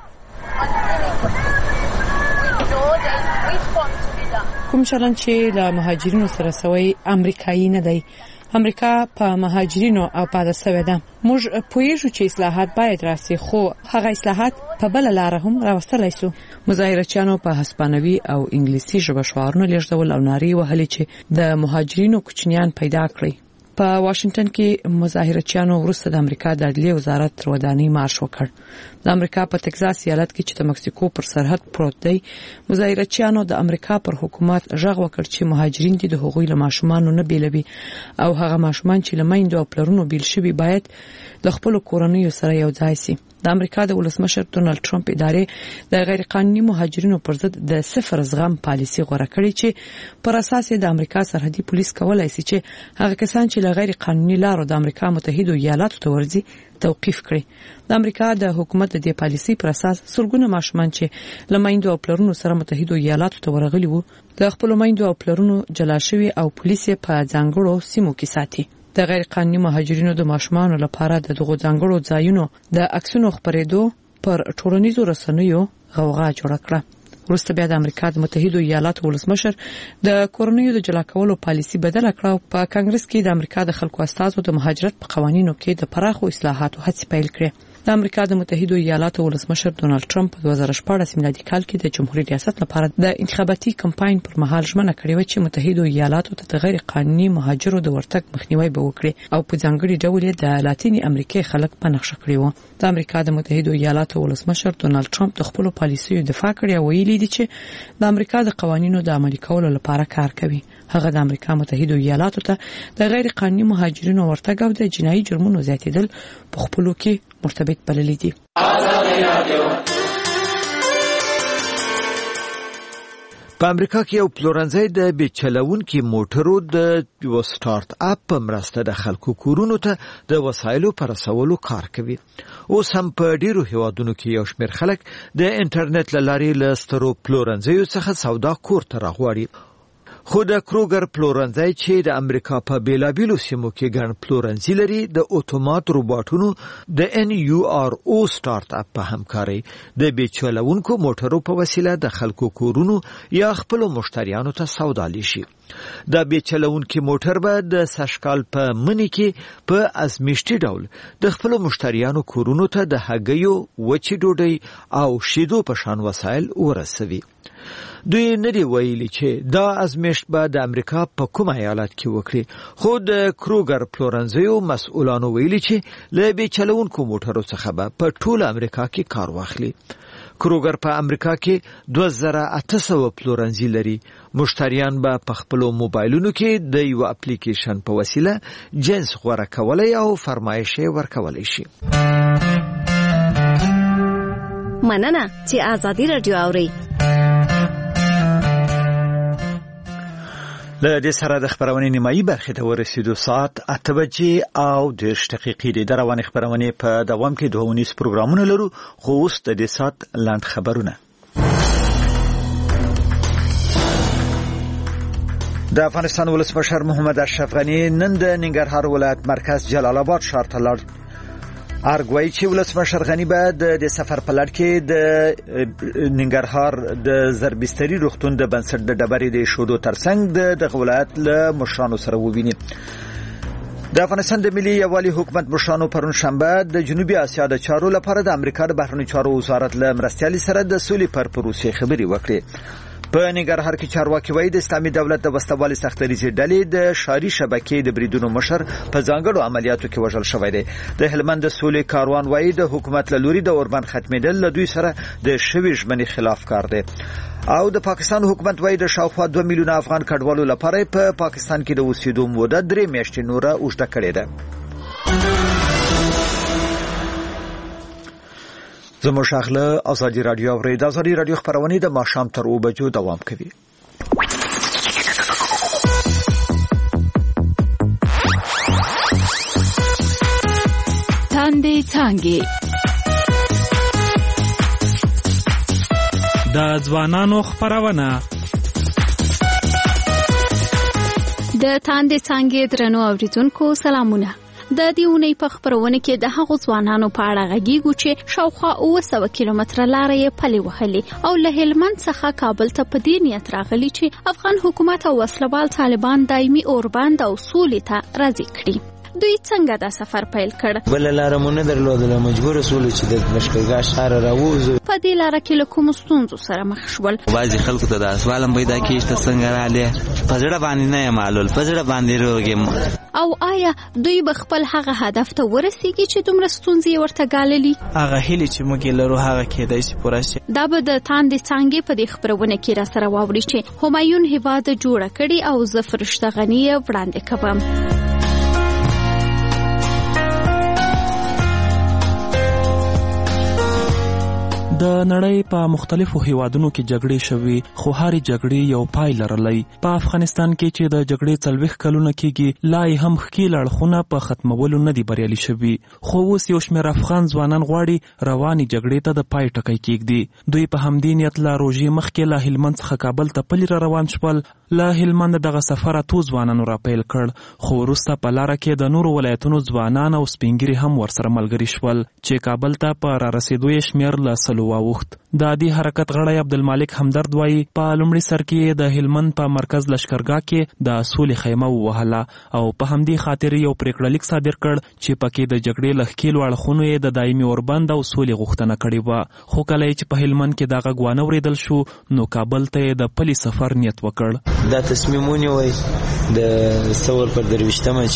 کوم چلن چې د مهاجرینو سره سوی امریکایي نه دی. امریکا په مهاجرینو او پاده سوی ده. موږ پوهیږو چې اصلاحات باید راسي خو هغه اصلاحات په بل لار هم راوستلای شو. مظاهرچیانو په هسپانوي او انګلیسي ژبه شعارونه لیږدول او نارې وهلې چې د مهاجرینو کوچنیان پیدا کړي. په واشنگټن کې مظاهرچیانو وروسته د امریکا د عدلیې وزارت تر ودانۍ مارش وکړ. د امریکا په تگزاس ایالت کې چې د مکسیکو پر سرحد پروت دی مظاهرچیانو د امریکا پر حکومت غږ وکړ چې مهاجرین دي د هغوی له ماشومانو نه بیلوي او هغه ماشومان چې له میندو او پلرونو بیل شوي باید د خپل کورنیو سره یو ځای شي. د امریکا د ولسمشر ډونالد ټرمپ ادارې د غیر قانوني مهاجرینو پر ضد د صفر زغم پالیسي غوړه کړې چې پر اساس د امریکا سرحدي پولیس کولای شي چې هغه کسان چې له غیر قانوني لارو د امریکا متحده ایالاتو ته ورځي توقيف کړي. د امریکا د حکومت د پالیسي پر اساس سلګونه ماشومان چې له میندو او پلرونو سره متحده ایالاتو ته ورغلي وو د خپل میندو او پلرونو جلا شوي او پولیس په ځانګړو سیمو کې ساتي. د غیر قانوني مهاجرینو د ماشومانو لپاره د دغو ځانګړو ځایونو د عکسونو خپرېدو پر ټولنیزو رسنیو غوغا جوړه کړه. وروسته بیا د امریکا د متحده ایالاتو ولسمشر د کورنیو د جلا کولو پالیسي بدله کړه. په کانګرس کې د امریکا د خلکو استازو د مهاجرت په قوانینو کې د پراخو اصلاحاتو هڅې پیل کړې. د امریکا د متحده ایالاتو ولسمشر ډونالد ټرمپ په دوه زره شپاړس میلادي کال کې د جمهوریت ریاست لپاره د انتخاباتي کمپاین پر مهال ژمنه کړې و چې متحده ایالاتو ته د غیر قانوني مهاجرو د ورتګ مخنیوي به وکړي او په ځانګړي ډول د لاتینی امریکای خلک په نقشه کړی و. د امریکا د متحده ایالاتو ولسمشر ډونالد ټرمپ د خپل پالیسیو دفاع کړې او ویلي دی چې د امریکا د قوانینو د عملي کولو لپاره کار کوي. هغه د امریکا متحده ایالاتو ته د غیر قانوني مهاجرینو ورتګ او د جنایي جرمونو زیاتېدل په خپلو کې مرتبط بللي دي. په امریکا کې یو پلورنځی د بیچلونکي موټرو د یو سٹارټ اپ په مرسته د خلکو کورونو ته د وسایلو پر رسولو کار کوي. اوس هم په ډیرو هیوادونو کې یو شمېر خلک د انټرنیټ له لارې له سترو پلورنځیو څخه سودا کور ته راغواړي. خو د کروګر پلورنځی چې د امریکا په بیلابیلو سیمو کې ګڼ پلورنځي لري د اتومات روباټونو د ان یو آر او سٹارټ اپ په همکارۍ د بیچلونکو موټرو په وسیله د خلکو کورونو یا خپل مشتریانو ته سودا لیشي. د بیچلونکو موټر به د سشکال په منی کې په ازمیشتي ډول د خپل مشتریانو کورونو ته د هګیو وچی ډوډۍ او شیدو په شان وسایل ورسوي. دوی ندی ویلي چې دا ازمیشت به د امریکا په کوم ایالت کې وکړي، خو د کروګر پلورنځیو مسؤلانو ویلي چې له بیچلونکو موټرو څخه به په ټول امریکا کې کار واخلي. کروګر په امریکا کې دوه زره اته سوه پلورنځي لري. مشتریان به په خپل موبایلونو کې د یو اپلیکیشن په وسیله جنس غوړه کولای او فرمایش ورکولای شي. مننه چې آزادي رادیو اوري. له دې سره د خبرونې نیمایي برخې ته ورسېدو. ساعت اته بجې او دېرش دقیقې دي. د روانې خبرونې په دوام کې دوه ونیز پروګرامونه لرو، خو اوس د دې ساعت لاند خبرونه. د افغانستان ولسمشر محمد اشرف غني نن د ننګرهار ولایت مرکز جلال آباد ښار ته لاړ. ارګوای چې ولسمشر غني به د سفر په لړ کې د ننګرهار د زربستري روغتون د بنسټ د ډبرې د شودو ترڅنګ د ولایت له مشرانو سره وویني. د افغانستان د ملي یووالي حکومت مشرانو پرون شنبه د جنوبي اسیا د چارو لپاره د امریکا د بهرنیو چارو وزارت له مرستیالي سره د سولې پر پروسې خبرې وکړې. په ننګرهار کې چارواکي وایي د اسلامي دولت د وسوالي سختریزې ډلې د شاري شبکې د بریدونو مشر په ځانګړو عملیاتو کې وژل شوی دی. د هلمند د سولې کاروان وایي د حکومت له لوري د اوربند ختمېدل له دوی سره د شوي ژمنې خلاف کار دی. او د پاکستان حکومت وایي د شاوخوا دوه میلیونه افغان کډوالو لپاره په پا پاکستان کې د اوسېدو موده درې میاشتې نوره اوږده کړې ده. زموږ شاغله ازادي رادیو اوري. د ازادي رادیو خبرونه د ماښام تر اوه بجو دوام کوي. تاندې څانګې د ځوانانو خبرونه. د تاندې څانګې درنو اوریدونکو سلامونه. د دې اونۍ په خبرونه کې د هغو ځوانانو په اړه غږیږو چې شاوخوا اوه سوه کیلومتره لاره یې پلي وهلې او له هلمند څخه کابل ته په دې نیت راغلي چې افغان حکومت او وسلوال طالبان دایمي اوربند او سولې ته راضي کړي. دوی څنګه دا سفر پیل کړ؟ بل لاره مونږ نه درلودله، مجبور سول چې د لښکرګاه ښار راووزو. په دې لاره کې له کومو ستونزو سره مخ شول؟ بعضې خلکو ته د اسوالم پیدا کېږي ته څنګه رالې په زړه باندې نه یم معلول، په زړه باندې روږ یم. او آیا دوی به خپل هغه هدف ته ورسیږي چې دومره ستونزې یې ورته ګاللي؟ هغه هیلې چې موږ یې لرو هغه کېدای شي پوره شي. دا به د تاندې څانګې په دې خبرونه کې را سره واوري چې همایون هیواد جوړه کړي او زه فرشته غني یې وړاندې کوم. د نړۍ په مختلفو هیوادونو کې جګړې شوي، خو هرې جګړې یو پای لرلی. په افغانستان کې چې د جګړې څلوېښت کلونه کېږي لا یې هم ښکېل اړخونه په ختمولو نه دي بریالي شوي. خو اوس یو شمېر افغان ځوانان غواړي روانې جګړې ته د پای ټکی کېږدي. دوی په همدې نیت له روژې مخکې له هلمند څخه کابل ته پلي را روان شول. له هلمند دغه سفر اتو ځوانانو را پیل کړ، خو وروسته په لاره کې د نورو ولایتونو ځوانان او سپین ږیري هم ورسره ملګري شول چې کابل ته په را رسېدو یې شمېر له سلو واوښت. د دې حرکت غړی عبدالمالک همدرد وایي په لومړي سر کې د هلمند په مرکز لښکرګاه کې د سولې خیمه ووهله او په همدې خاطر یو پرېکړه لیک صادر کړ چې پکې د جګړې له ښکېلو اړخونو یې د دایمي اوربند او سولې غوښتنه کړې وه. خو کله چې په هلمند کې دا غږ وانه اورېدل شو نو کابل ته یې د پلي سفر نیت وکړ. دا تصمیم ونیوي د ثور پر درويشتمه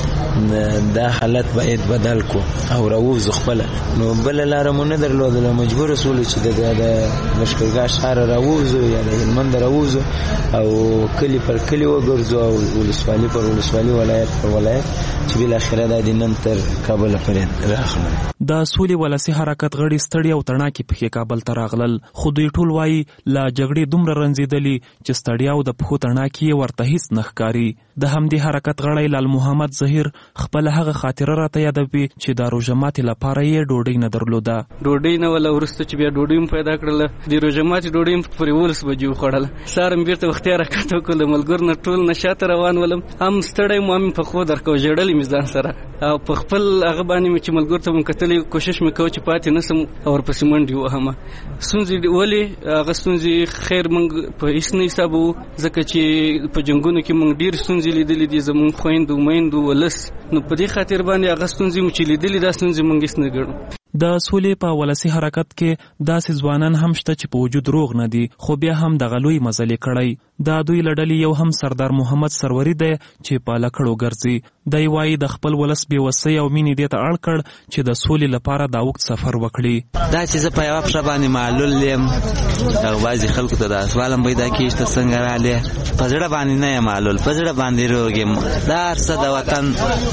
چې دا حالت باید بدل کو او راوځو خپل نو بل لار مونږ نه درلودل مجبور رسول چې د لشکرګاه شهر راوځو یا د هلمند راوځو او کلی پر کلی وګرځو او ولسوالي پر ولسوالي ولایت پر ولایت چې بل اخره د نن تر کابل پورې راغلل. د سولې ولسی حرکت غړي ستړي او تڼاکي په کابل ته راغلل خو دوی ټول وایي لا جګړې دومره رنځیدلي چې ستړیا او د پخو تڼاکي ورته هیڅ نخکاری. د همدې حرکت غړی لال محمد ظهیر خپل هغه خاطره راته یادوي چې د روژه ماتي لپاره یې ډوډۍ نه درلوده. ډوډۍ نه ولا ورسته چې بیا ډوډۍ هم پیدا کړله د روژه ماتي ډوډۍ هم پرې ولس بجو خوړل. سارم بیرته وختي حرکت وکړل ملګر نه ټول نشاته روان ولم هم ستړی مو هم په خو درکو جړلې میزان سره او په خپل هغه باندې چې ملګر ته مونږ کتلې کوشش وکاو چې پاتې نسم او ورپسې منډي وهمه سونځي ولې هغه سونځي خیر مونږ په هیڅ نه حسابو ځکه چې په جنگونو کې مونږ ډیر سونځي لیدلې دي زمونږ خويندو میندو ولس نو په دې خاطر باندې هغه سونځي مو چې لیدلې دا سونځي مونږ هیڅ نه ګڼو. د سولې په ولسی حرکت کې داسې ځوانان هم شته چې په وجود روغ نه دي خو بیا هم د غلوی مزلې کړی. دا دوی لړلې یو هم سردار محمد سروری دی چې په لکړو ګرځي. دی وایي د خپل ولس بې وسۍ او مینې دې ته اړ کړ چې د سولې لپاره دا وخت سفر وکړي. دا چې زه په یوه پښه باندې معلول یم هغه بعضې خلکو ته دا سوال هم پیدا کېږي چې څنګه رالې په زړه باندې نه یم معلول په زړه باندې روغ یم. دا هر څه د وطن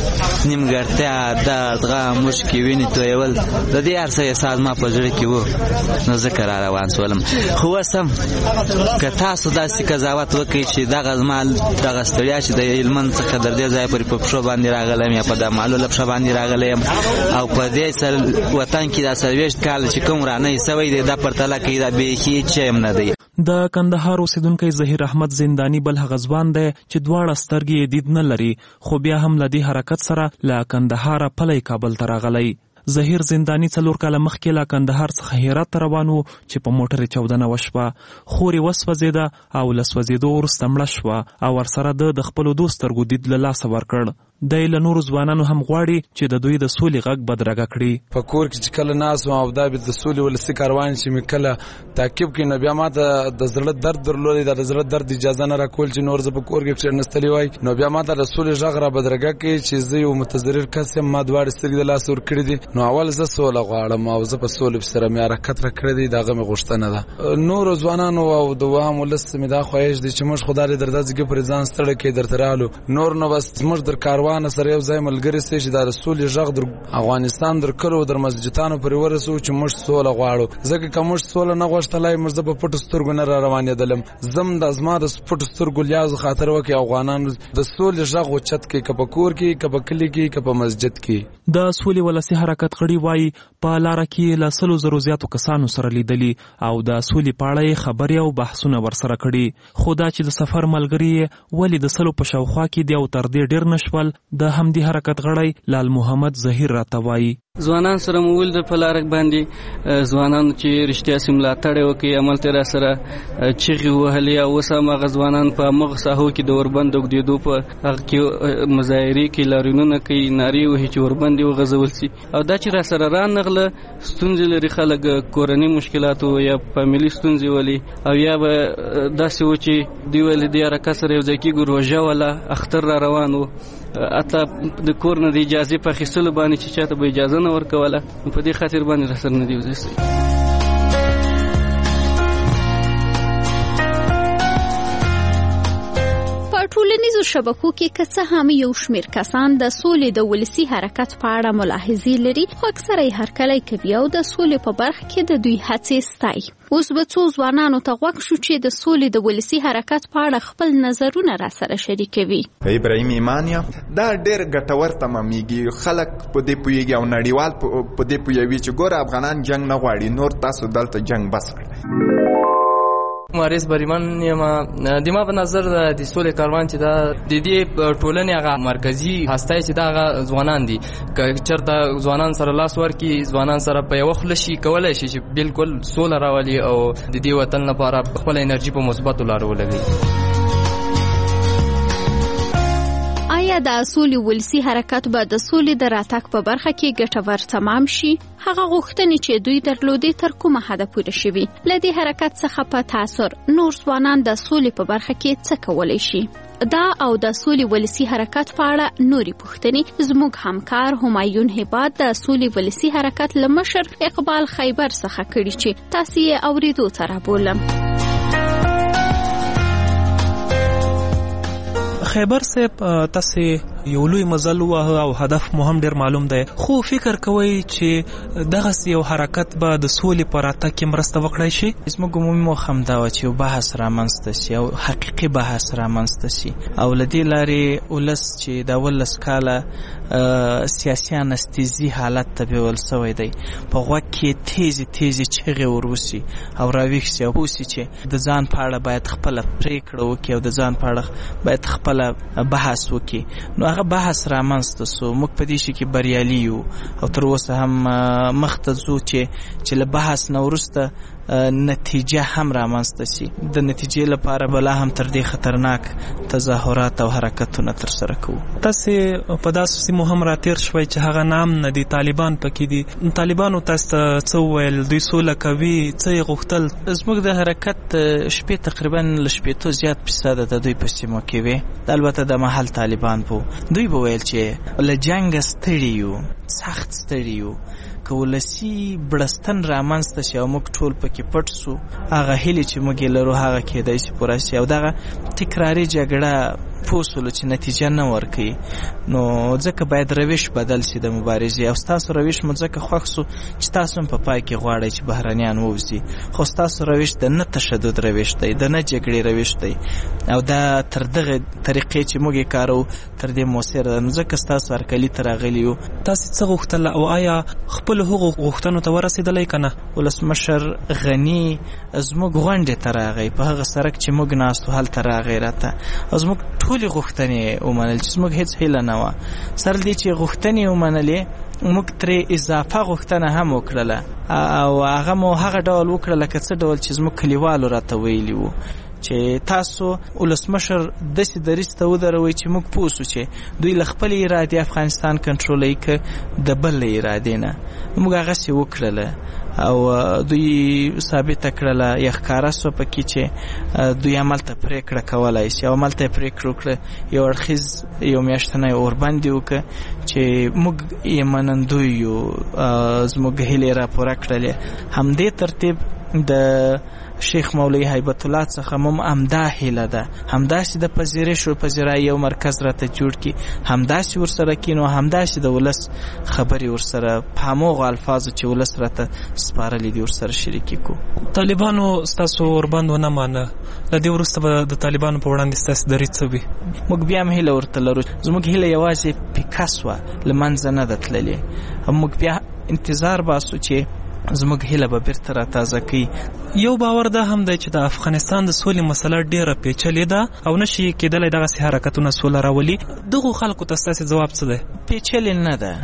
نیمګړتیا درد غم مشکې وینې تویول د دې هر څه احساس ما په زړه کې و نو ځکه را روان شولم. خو اوس هم که تاسو داسې قضاوت وکړئ چې دغه زما دغه ستړیا چې د هلمند څخه در دې ځایه پورې په پښو باندې راغلی یم یا په د معلوله پښه باندې راغلی یم او په دې وطن کې دا څلوېښت کاله چې کوم رانهی سوی دی دا پرتله کوي دا بیخي هېڅ شی هم نه دی. د کندهار اوسیدونکی ظهیر احمد زندانی بل هغه ځوان دی چې دواړه سترګې یې دید نه لري خو بیا هم له دې حرکت سره له کندهاره پلی کابل ته راغلی. ظهیر زندانی څلور کاله مخکې له کندهار څخه هرات ته روان و چې په موټر یې چاودنه وشوه. خور یې وسوځېده او له سوځېدو وروسته مړه شوه او ورسره ده د خپلو دوو سترګو دید له لاسه ورکړ. دی له نورو ځوانانو هم غواړي چې د دوی د سولې غږ بدرګه کړي. په کور کې چې کله ناست وم او دا د سولې ولسي کاروان چې مې کله تعقیب کړي نو بیا ما ته د زړه درد درلودی د زړه درد اجازه نه راکول چې نور زه په کور کې کښېنستلی وای نو بیا ما ته د سولې غږ را بدرګه کړي چې زه یو متضرر کس یم ما دواړې سترګې د لاسه ورکړي دي نو اول زه سوله غواړم او زه په سولې پسې مې حرکت راکړی دی د هغه مې غوښتنه ده. نورو ځوانانو او د دوام ولس مې دا خواهش دی چې موږ خدای دې درته ځکه پرې ځان ستړی کړي درته رالو نور نو بس موږ در کاروانه سره یو ځای ملګری سي چې د سولې غږ در افغانستان در کلو در مسجدانو پرې ورسو چې موږ سوله غواړو ځکه که موږ سوله نه غوښتلای موږ په پټو سترګو نه را روانېدلم زم د زما د پټو سترګو لیازو خاطر وکړي افغانانو د سولې غږ اوچت کړي که په کور کې که په کلي کې که په مسجد کې. د سولې ولسي حرکت غړي وایي په لاره کې له سلو زرو زیاتو کسانو سره لیدلي او د سولې په اړه یې خبرې او بحثونه ورسره کړي خو دا چې د سفر ملګري یې ولې د سلو په شاوخوا کې دی او تر دې ډېر نه شول د همدې حرکت غړی لال محمد ظهیر راته وایي. ځوانان سره مو ول د پلارک باندې ځوانان چې رښتیا سي ملاتړ وکړي عمل تر سره چیغي وهلي او وسامه غزوانان په مغ ساحو کې د وربند وګدیدو په هغه کې مظاهري کې لارینونه کوي ناري وهي چې وربند وغځول سي او دا چې را سره را نغله ستونزې لري خلک کورنۍ مشکلات یا فاميلي ستونزې ولي او یا به داسې و چې دی ول دی را کسر یو ځکه ګروژه ولا اختر را روانو اته د کور نه د اجازه په خصلو باندې چې چاته به اجازه نه ورکوله په دې خاطر باندې رسر نه دی وځي. ټولنیزو شبکو کې که څه هم یو شمېر کسان د سولې د ولسي حرکت په اړه ملاحظې لري خو اکثره یې هرکلی کوي او د سولې په برخه کې د دوی هڅې ستایي. اوس به څو ځوانانو ته غوږ شو چې د سولې د ولسي حرکت په اړه خپل نظرونه را سره شریکوي. ابراهیم ایمانیا دا ډېر ګټور تمامېږي خلک په دې پوهېږي او نړیوال په دې پوهوي چې ګوره افغانان جنګ نه غواړي نور تاسو دلته جنګ بس کړئ. مارس بریمان یم د ما په نظر د سولې کاروان چې دا د دې ټولنې هغه مرکزی هسته چې دا هغه ځوانان دي که چېرته ځوانان سره لاس ورکړي ځوانان سره په یوه خوله شي کولی شي چې بالکل سوله راولي او د دې وطن لپاره خپله انرژي په مثبتو لارو ولګوي. آیا آیا د سولې ولسی حرکت به د سولې د راتګ په برخه کې ګټور تمام شي؟ هغه غوښتنې چې دوی درلودې تر کومه حده پوره شوي؟ له دې حرکت څخه په تاثر نور ځوانان د سولې په برخه کې څه کولی شي؟ دا او د سولې ولسی حرکت په اړه نوري پوښتنې زموږ همکار همایون هبات د سولې ولسی حرکت له مشر اقبال خیبر څخه کړي چې تاسو یې اوریدو ته رابولم. خیبر صاحب تاسو یو لوی مزل وه او هدف مو هم ډیر معلوم دی، خو فکر کوئ چې دغه یو حرکت به د سولې په راتګ کې مرسته وکړای شي؟ زموږ عمومي موخه همدا وه چې یو بحث رامنځته سي او حقیقي بحث رامنځته سي او له دې لارې ولس چې د ولس کاله سیاسي انستیزي حالت ته بیول سوی دی په غوږ کې تیزې تیزې چغې وروسي او راویښ سي او پوه سي چې د ځان په اړه باید خپله پرېکړه وکړي او د ځان په اړه باید خپله بحث وکړي. نو هغه بحث رامنځته سو، موږ په دې شي کې بریالي یو او تر اوسه هم مخته ځو چې چې له بحث نه وروسته نتیجه هم رامنځته سي. د نتیجې لپاره بلا هم تر دې خطرناک تظاهرات او حرکتونه ترسره کوو. تاسې په داسې سیمو هم راتېر شوئ چې هغه نام نه دي، طالبان پکې دي. طالبانو تاسو ته څه وویل؟ دوی سوله کوي؟ څه یې غوښتل؟ زموږ د حرکت شپې تقریبا له شپېتو زیات فیصده د دوی په سیمو کې وې، البته د محل طالبان بو. دوی به ویل چې له جنګه ستړي یو، سخت ستړي یو، که ولسي بړستن رامنځته شي او موږ ټول پکې پټ سو، هغه هیلې چې موږ یې لرو هغه کېدای شي پوره شي او دغه تکراري جګړه پوه سولو چې نتیجه نه ورکوي. نو ځکه باید روش بدل شي د مبارزې او ستاسو روش مو ځکه خوښ سو چې تاسو هم په پای کې غواړئ چې بهرنیان ووځي، خو ستاسو روش د نه تشدد روش دی، د نه جګړې روش دی او دا تر دغه طریقې چې موږ یې کارو تر دې مؤثر ده. نو ځکه ستاسو هرکلي ته راغلي یو. تاسې څه غوښتل او آیا خپل حقوق غوښتنو ته ورسېدلی که نه؟ ولسمشر غني زموږ غونډې ته راغی، په هغه سرک چې موږ ناستو هلته راغی راته او زموږ ټولې غوښتنې ومنل چې زموږ هېڅ هیله نه وه. سره دې چې غوښتنې ومنلې، موږ ترې اضافه غوښتنه هم وکړله او هغه مو هغه ډول وکړه لکه څه ډول چې زموږ کلیوالو راته ویلي وو چې تاسو ولسمشر داسې دریځ ته ودروئ چې موږ پوه سو چې دوی له خپلې ارادې افغانستان کنټرولوي که د بل له ارادې نه. موږ هغسې وکړله او دوی ثابته کړله یا ښکاره سوه پکې چې دوی هملته پرېکړه کولی شي او هملته یې پرېکړه وکړه یو اړخیز یو میاشتنی اوربند یې وکړه چې موږ یې منندوی یو، زموږ هیلې را پوره کړلې. همدې ترتیب د شیخ مولوی هیبت الله څخه هم همدا هیله ده، همداسې د پذیرش او پذیرایي یو مرکز راته جوړ کړي، همداسې ورسره کینو، همداسې د ولس خبرې ورسره په هماغو الفاظو چې ولس راته سپارلي دي ورسره شریکې کړو. طالبانو ستاسو اوربند ونه مانه، له دې وروسته به د طالبانو په وړاندې ستاسو دریځ څه وي؟ موږ بیا هم هیله ورته لرو. زموږ هیله یوازې پیکه سوه، له منځه نه ده تللې. موږ بیا انتظار باسو چې زموږ هیله به بیرته راتازه کوي. یو باور دا هم دی چې د افغانستان د سولې مسله ډیره پیچلې ده او نشي کېدلی دغسې حرکتونه سوله راولي. دغو خلکو ته ستاسې ځواب څه دی؟ پیچلې نه ده،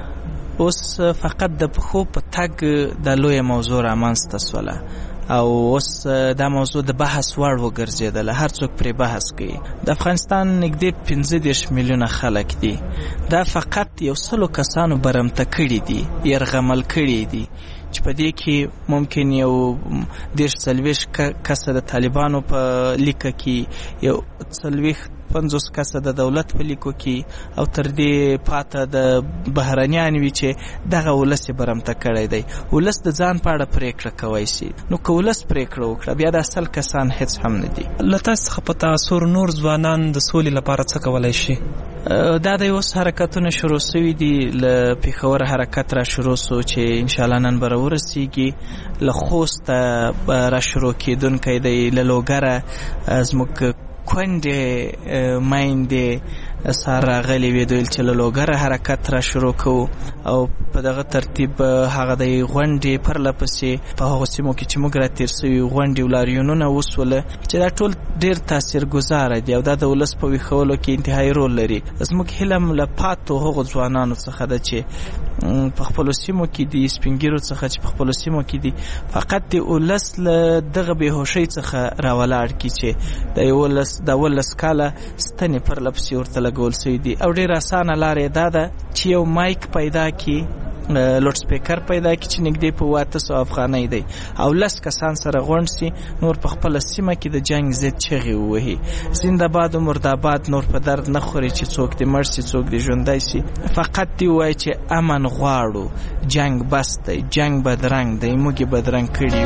اوس فقط د پښو په تګ د لویه موضوع رامنځته سوله او اوس دا موضوع د بحث وړ وګرځېدله، هر څوک پرې بحث کوي. د افغانستان نږدې پنځه دېرش میلیونه خلک دي، دا فقط یو سلو کسانو برمته کړي دي، یرغمل کړي دي چې په دې کې ممکن یو دېرش څلوېښت کسه د طالبانو په لیکه کې، یو څلوېښت پنځوس کسه د دولت په لیکو کې او تر دې پاته د بهرنیان وي چې دغه ولس یې برمته کړی دی. ولس د ځان په اړه پرېکړه کوی شي. نو که ولس پرېکړه وکړه بیا د اصل کسان هېڅ هم نه دي. له تاسو څخه په تاثر نور ځوانان د سولې لپاره څه کولی شي؟ دا د اوس حرکتونه شروع سوي دي. له پېښور حرکت را شروع سو چې انشاءالله نن به راورسېږي، له خوسته را شروع کېدونکی دی، له لوګره زموږ کونډې میندې سار راغلي وې، دوی چې له لوګره حرکت را شروع کوو او په دغه ترتیب هغه د غونډې پرله پسې په هغو سیمو کې چې موږ راتېر سوي غونډې لاریونونه وسوله چې دا ټول ډېر تاثیرګذاره دي او دا د ولس په ویښولو کې انتهایي رول لري. زموږ هیله له پاتو هغو ځوانانو څخه ده چې په خپل سیمو کې دي سپینګیرو څخه چې په خپل سیمو کې دي فقط د ولس له دغه بهوشۍ څخه راولاړ کی چې د ولس د ولس کاله ستنې پر لپسې ورته لګول شوي دي او ډېر اسانه لارې دا ده چې یو مایک پیدا کی لوډ سپیکر پیدا کی چې نږدې په واته سو افغانۍ دی او لس کسان سره غونډ سي نور په خپل سیمه کې د جنگ ضد چغې ووهي زنده‌باد او مرده‌باد نور په درد نه خوري چې څوک دې مړ سي څوک دې ژوندی سي فقط دی وایي چې امن غواړو جنگ بس دی جنگ بدرنګ دی موږ یې بدرنګ کړي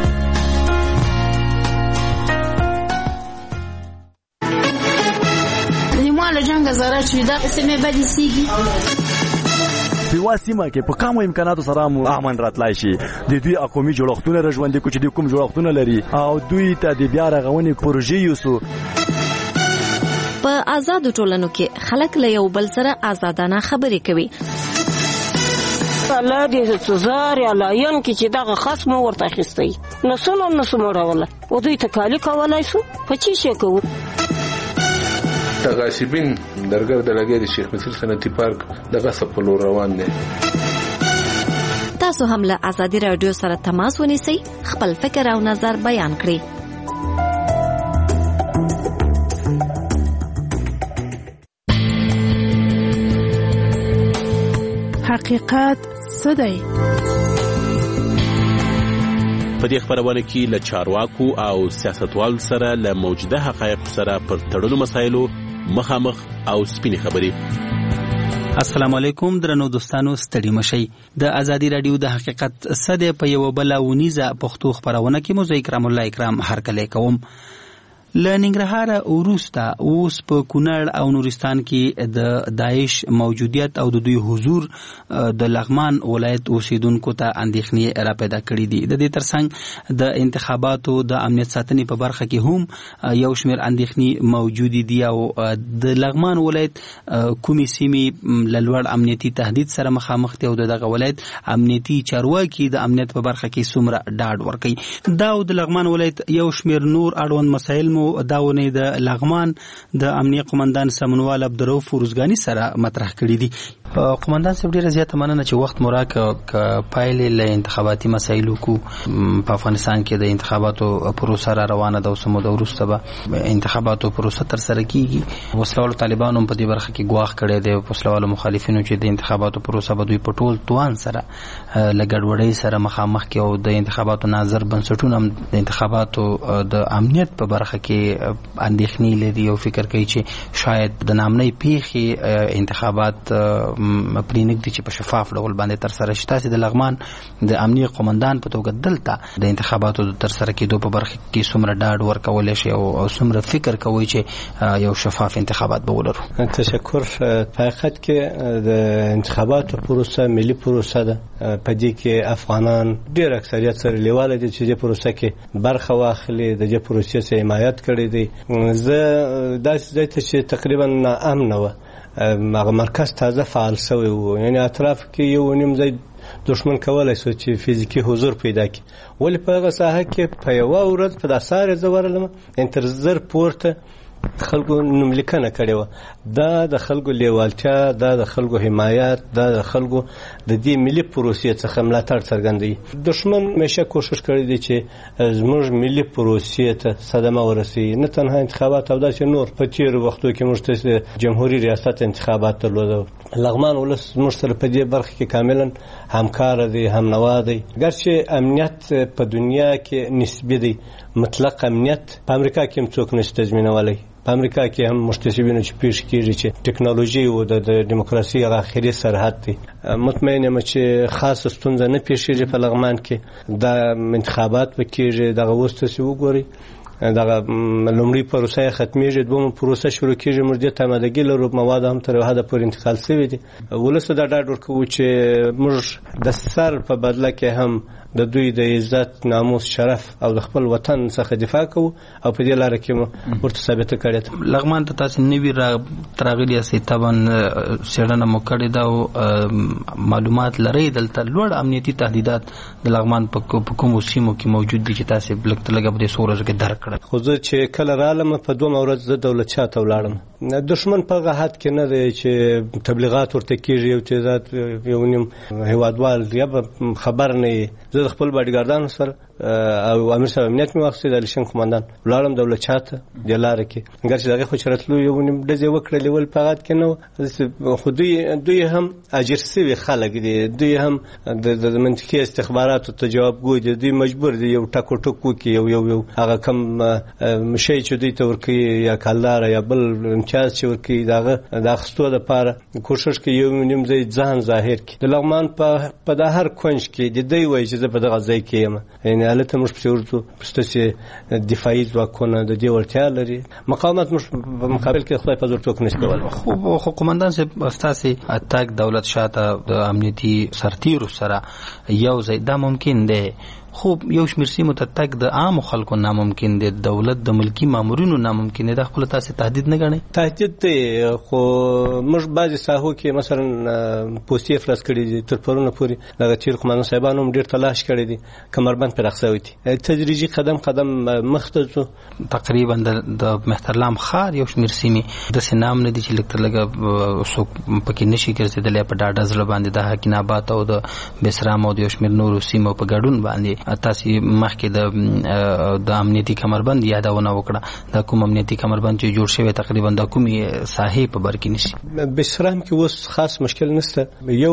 یو لیمواله جنګ زاره چې دا سیمې بدې سیږي په واسمه کې په کومو امکاناتو سره مو امن راتلای شي د دوی اقوامي جوړښتونه راژوندي کوي چې د کوم جوړښتونه لري او دوی ته د بیا رغونې پروژې یوسو په آزاد ټولنو کې خلک له یو بل سره آزادانه خبرې کوي الله دې سزار یا لاین کې چې دغه خصم ورته اخیستی نو څنګه نو سموروله او دوی ته کالی کولای شو په چی شي کوو تغاصبین درګر د لګي د شیخ مسیل صنعتي پارک دغه سپلو روان دي تاسو هم له ازادي رادیو سره تماس ونیسئ خپل فکر او نظر بیان کړئ حقیقت څه دی په دې خبرونه کې له چارواکو او سیاستوالو سره له موجوده حقایق سره پر تړلو مسایلو مخامخ او سپینې خبرې السلام علیکم درنو دوستانو ستړي مشئ د ازادي رادیو د حقیقت صده په یو بل ونیزه پښتو خبرونه کې مو زه کرام الله اکرام هرکلی کوم لنګرهار وروسته اوس په کونړ او نورستان کې د داعش موجودیت او د دوی حضور د لغمان ولایت اوسیدونکو ته اندېښنې را پیدا کړې دي د دې ترڅنګ د انتخاباتو د امنیت ساتنې په برخه کې هم یو شمېر اندېښنې موجود دي او د لغمان ولایت کومې سیمې له لوړ امنیتي تهدید سره مخامخ دي او دغه ولایت امنیتي چارواکي د امنیت په برخه کې څومره ډاډ ورکوي دا د لغمان ولایت یو شمېر نور اړوند مسایل داونه د لغمان د امنیه قومندان سمنوال عبدالرؤف فروزګانی سره مطرح کړی دي قومندان صاحب ډیره زیاته مننه چې وخت مو راکړ پایلې له انتخاباتي مسایلو کو په افغانستان کې د انتخاباتو پروسه را روانه ده او سمو د وروسته به انتخاباتو پروسه تر سره کیږي وسلوالو طالبانو په دې برخه کې ګواښ کړی دی وسلوالو مخالفینو چې د انتخاباتو پروسه به دوی په ټول توان سره له ګډوډۍ سره مخامخ کې او د انتخاباتو ناظر بنسټونه هم د انتخاباتو د امنیت په برخه کې اندېښنې لري او فکر کوي چې شاید د نامنۍ پیښې انتخابات پرینګ دي چې په شفاف ډول باندې تر سره شي تاسو د لغمان د امنیه قومندان په توګه دلته د انتخاباتو تر سره کېدو په برخه کې څومره ډاډ ورکول شي او څومره فکر کوي چې یو شفاف انتخابات به ولرو تشکر په حقیقت کې د انتخاباتو پروسه ملي پروسه ده په دې کې افغانان ډېر اکثریت سره لیواله دي چې د پروسه کې برخه واخلي د دې پروسې څخه حمایت کړي دي زه داسې ځای ته چې تقریبا ناامنه وه هغه مرکز تازه فعال شوی و یعنی اطراف کې یو نیم ځای دشمن کولای شو چې فزیکی حضور پیدا کړي ولې په هغه ساحه کې په یوه ورځ په داساره زه ورغلم انتر زر پورته خلکو نوملیکنه کړې وه دا د خلکو لیوالتیا دا د خلکو حمایت دا د خلکو د دې ملي پروسې څخه ملاتړ څرګندوي دشمن همیشه کوشش کړی دی چې زموږ ملي پروسې ته صدمه ورسوي نه تنها انتخابات او داسې نور په تېرو وختو کې موږ ته جمهوري ریاست انتخابات درلوده لغمان ولس موږ سره په دې برخه کې کاملا همکاره دی هم نوا دی ګرچې امنیت په دنیا کې نسبي دی مطلق امنیت په امریکا کې هم څوک نشي تضمینولی په امریکا کې هم محتسبینو چې پیش کیږي چې ټکنالوژي او د دیموکراسي هغه اخري سرحد دی مطمئن یم چې خاص ستونزه نه پیښیږي په لغمان کې دا انتخابات وکړي دغه اوس تاسو وګورئ دغه لومړی پروسه ختمېږي دومره پروسه شروع کېږي موږ دې ته آمادګي لرو مواد هم تر حده پورې انتقال شوي دي ولس دا ډاډ ورکوو چې موږ د سر په بدله کې هم د دوی د عزت ناموس شرف او د خپل وطن څخه دفاع کوو او په دې لاره کې مو ورته ثابته کړې ده لغمان ته تاسو نوي تراغلي یاستئ طبعا څېړنه مو کړې ده او معلومات لرئ دلته لوړ امنیتي تهدیدات د لغمان په کومو سیمو کې موجود دي چې تاسو لږ تر لږه په دې څو ورځو کې درک کړل خو زه چې کله رالم په دوه ورځ زه دولت شاه ته ولاړم دشمن په هغه حد کې نه دی چې تبلیغات ورته کېږي او چې یو نیم هیوادوال یا خبر نه وي. زه د خپل باډیګاردانو سره او امیر صاحب امنیت مې واخیستې د علیشنګ قمندان ولاړم دولت شاه ته دې لاره کې ګر چې د هغې خو چې راتلو یو نیم ډزې وکړلې ول په هغه کې نه وه خو دوی دوی هم اجر سوي خلک دي. دوی هم د منطقي استخباراتو ته جوابګوی دي. دوی مجبور دي یو ټک ټک وکړي یو یو یو هغه کم شی چې دوی ته ورکوي یا کلداره یا بل امتیاز چې ورکوي د هغه د اخیستو دپاره کوښښ کوي یو نیم ځای ځان ظاهر کړي. د لغمان په دا هر کونج کې د دوی وایي چې زه په دغه ځای کې یم یعنې هلته موږ پسې ورځو ستاسې دفاعي ځواکونه د دې وړتیا لري. مقاومت موږ په مقابل کې خدای په زور څوک نشي کولی. خو خو قمندان صاحب ستاسې اتاک دولت شاه ته د امنیتي سرتیرو سره یو ځای دا ممکن دی خو یو شمېر سیمو ته تګ د عامو خلکو ناممکن دی دولت د ملکي مامورینو ناممکن دی. دا خپله تاسې تهدید نه ګڼئ؟ تهدید دی خو موږ بعضې ساحو کې مثلا پوستې افراز کړي دي تر پرونه پورې دغه تیر قمندان صاحبانو هم ډېر تلاش کړی دي کمربند پرې اخیستی دي. تدریجي قدم قدم مخ ته ځو. تقریبا د مهترلام ښار یو شمېر سیمې داسې نام نه دي چې لږ تر لږه څوک پکې نشي ګرځېدلی په ډاډه زړه باندې د حکین آباد او د بسرام او د یو شمېر نورو سیمو په ګډون باندې تاسې مخکې د د امنیتي کمربند یادونه وکړه. دا کوم امنیتي کمربند چې جوړ شوی تقریبا د کومې ساحې په بر کې نیسي؟ بسرام کې اوس خاص مشکل نشته.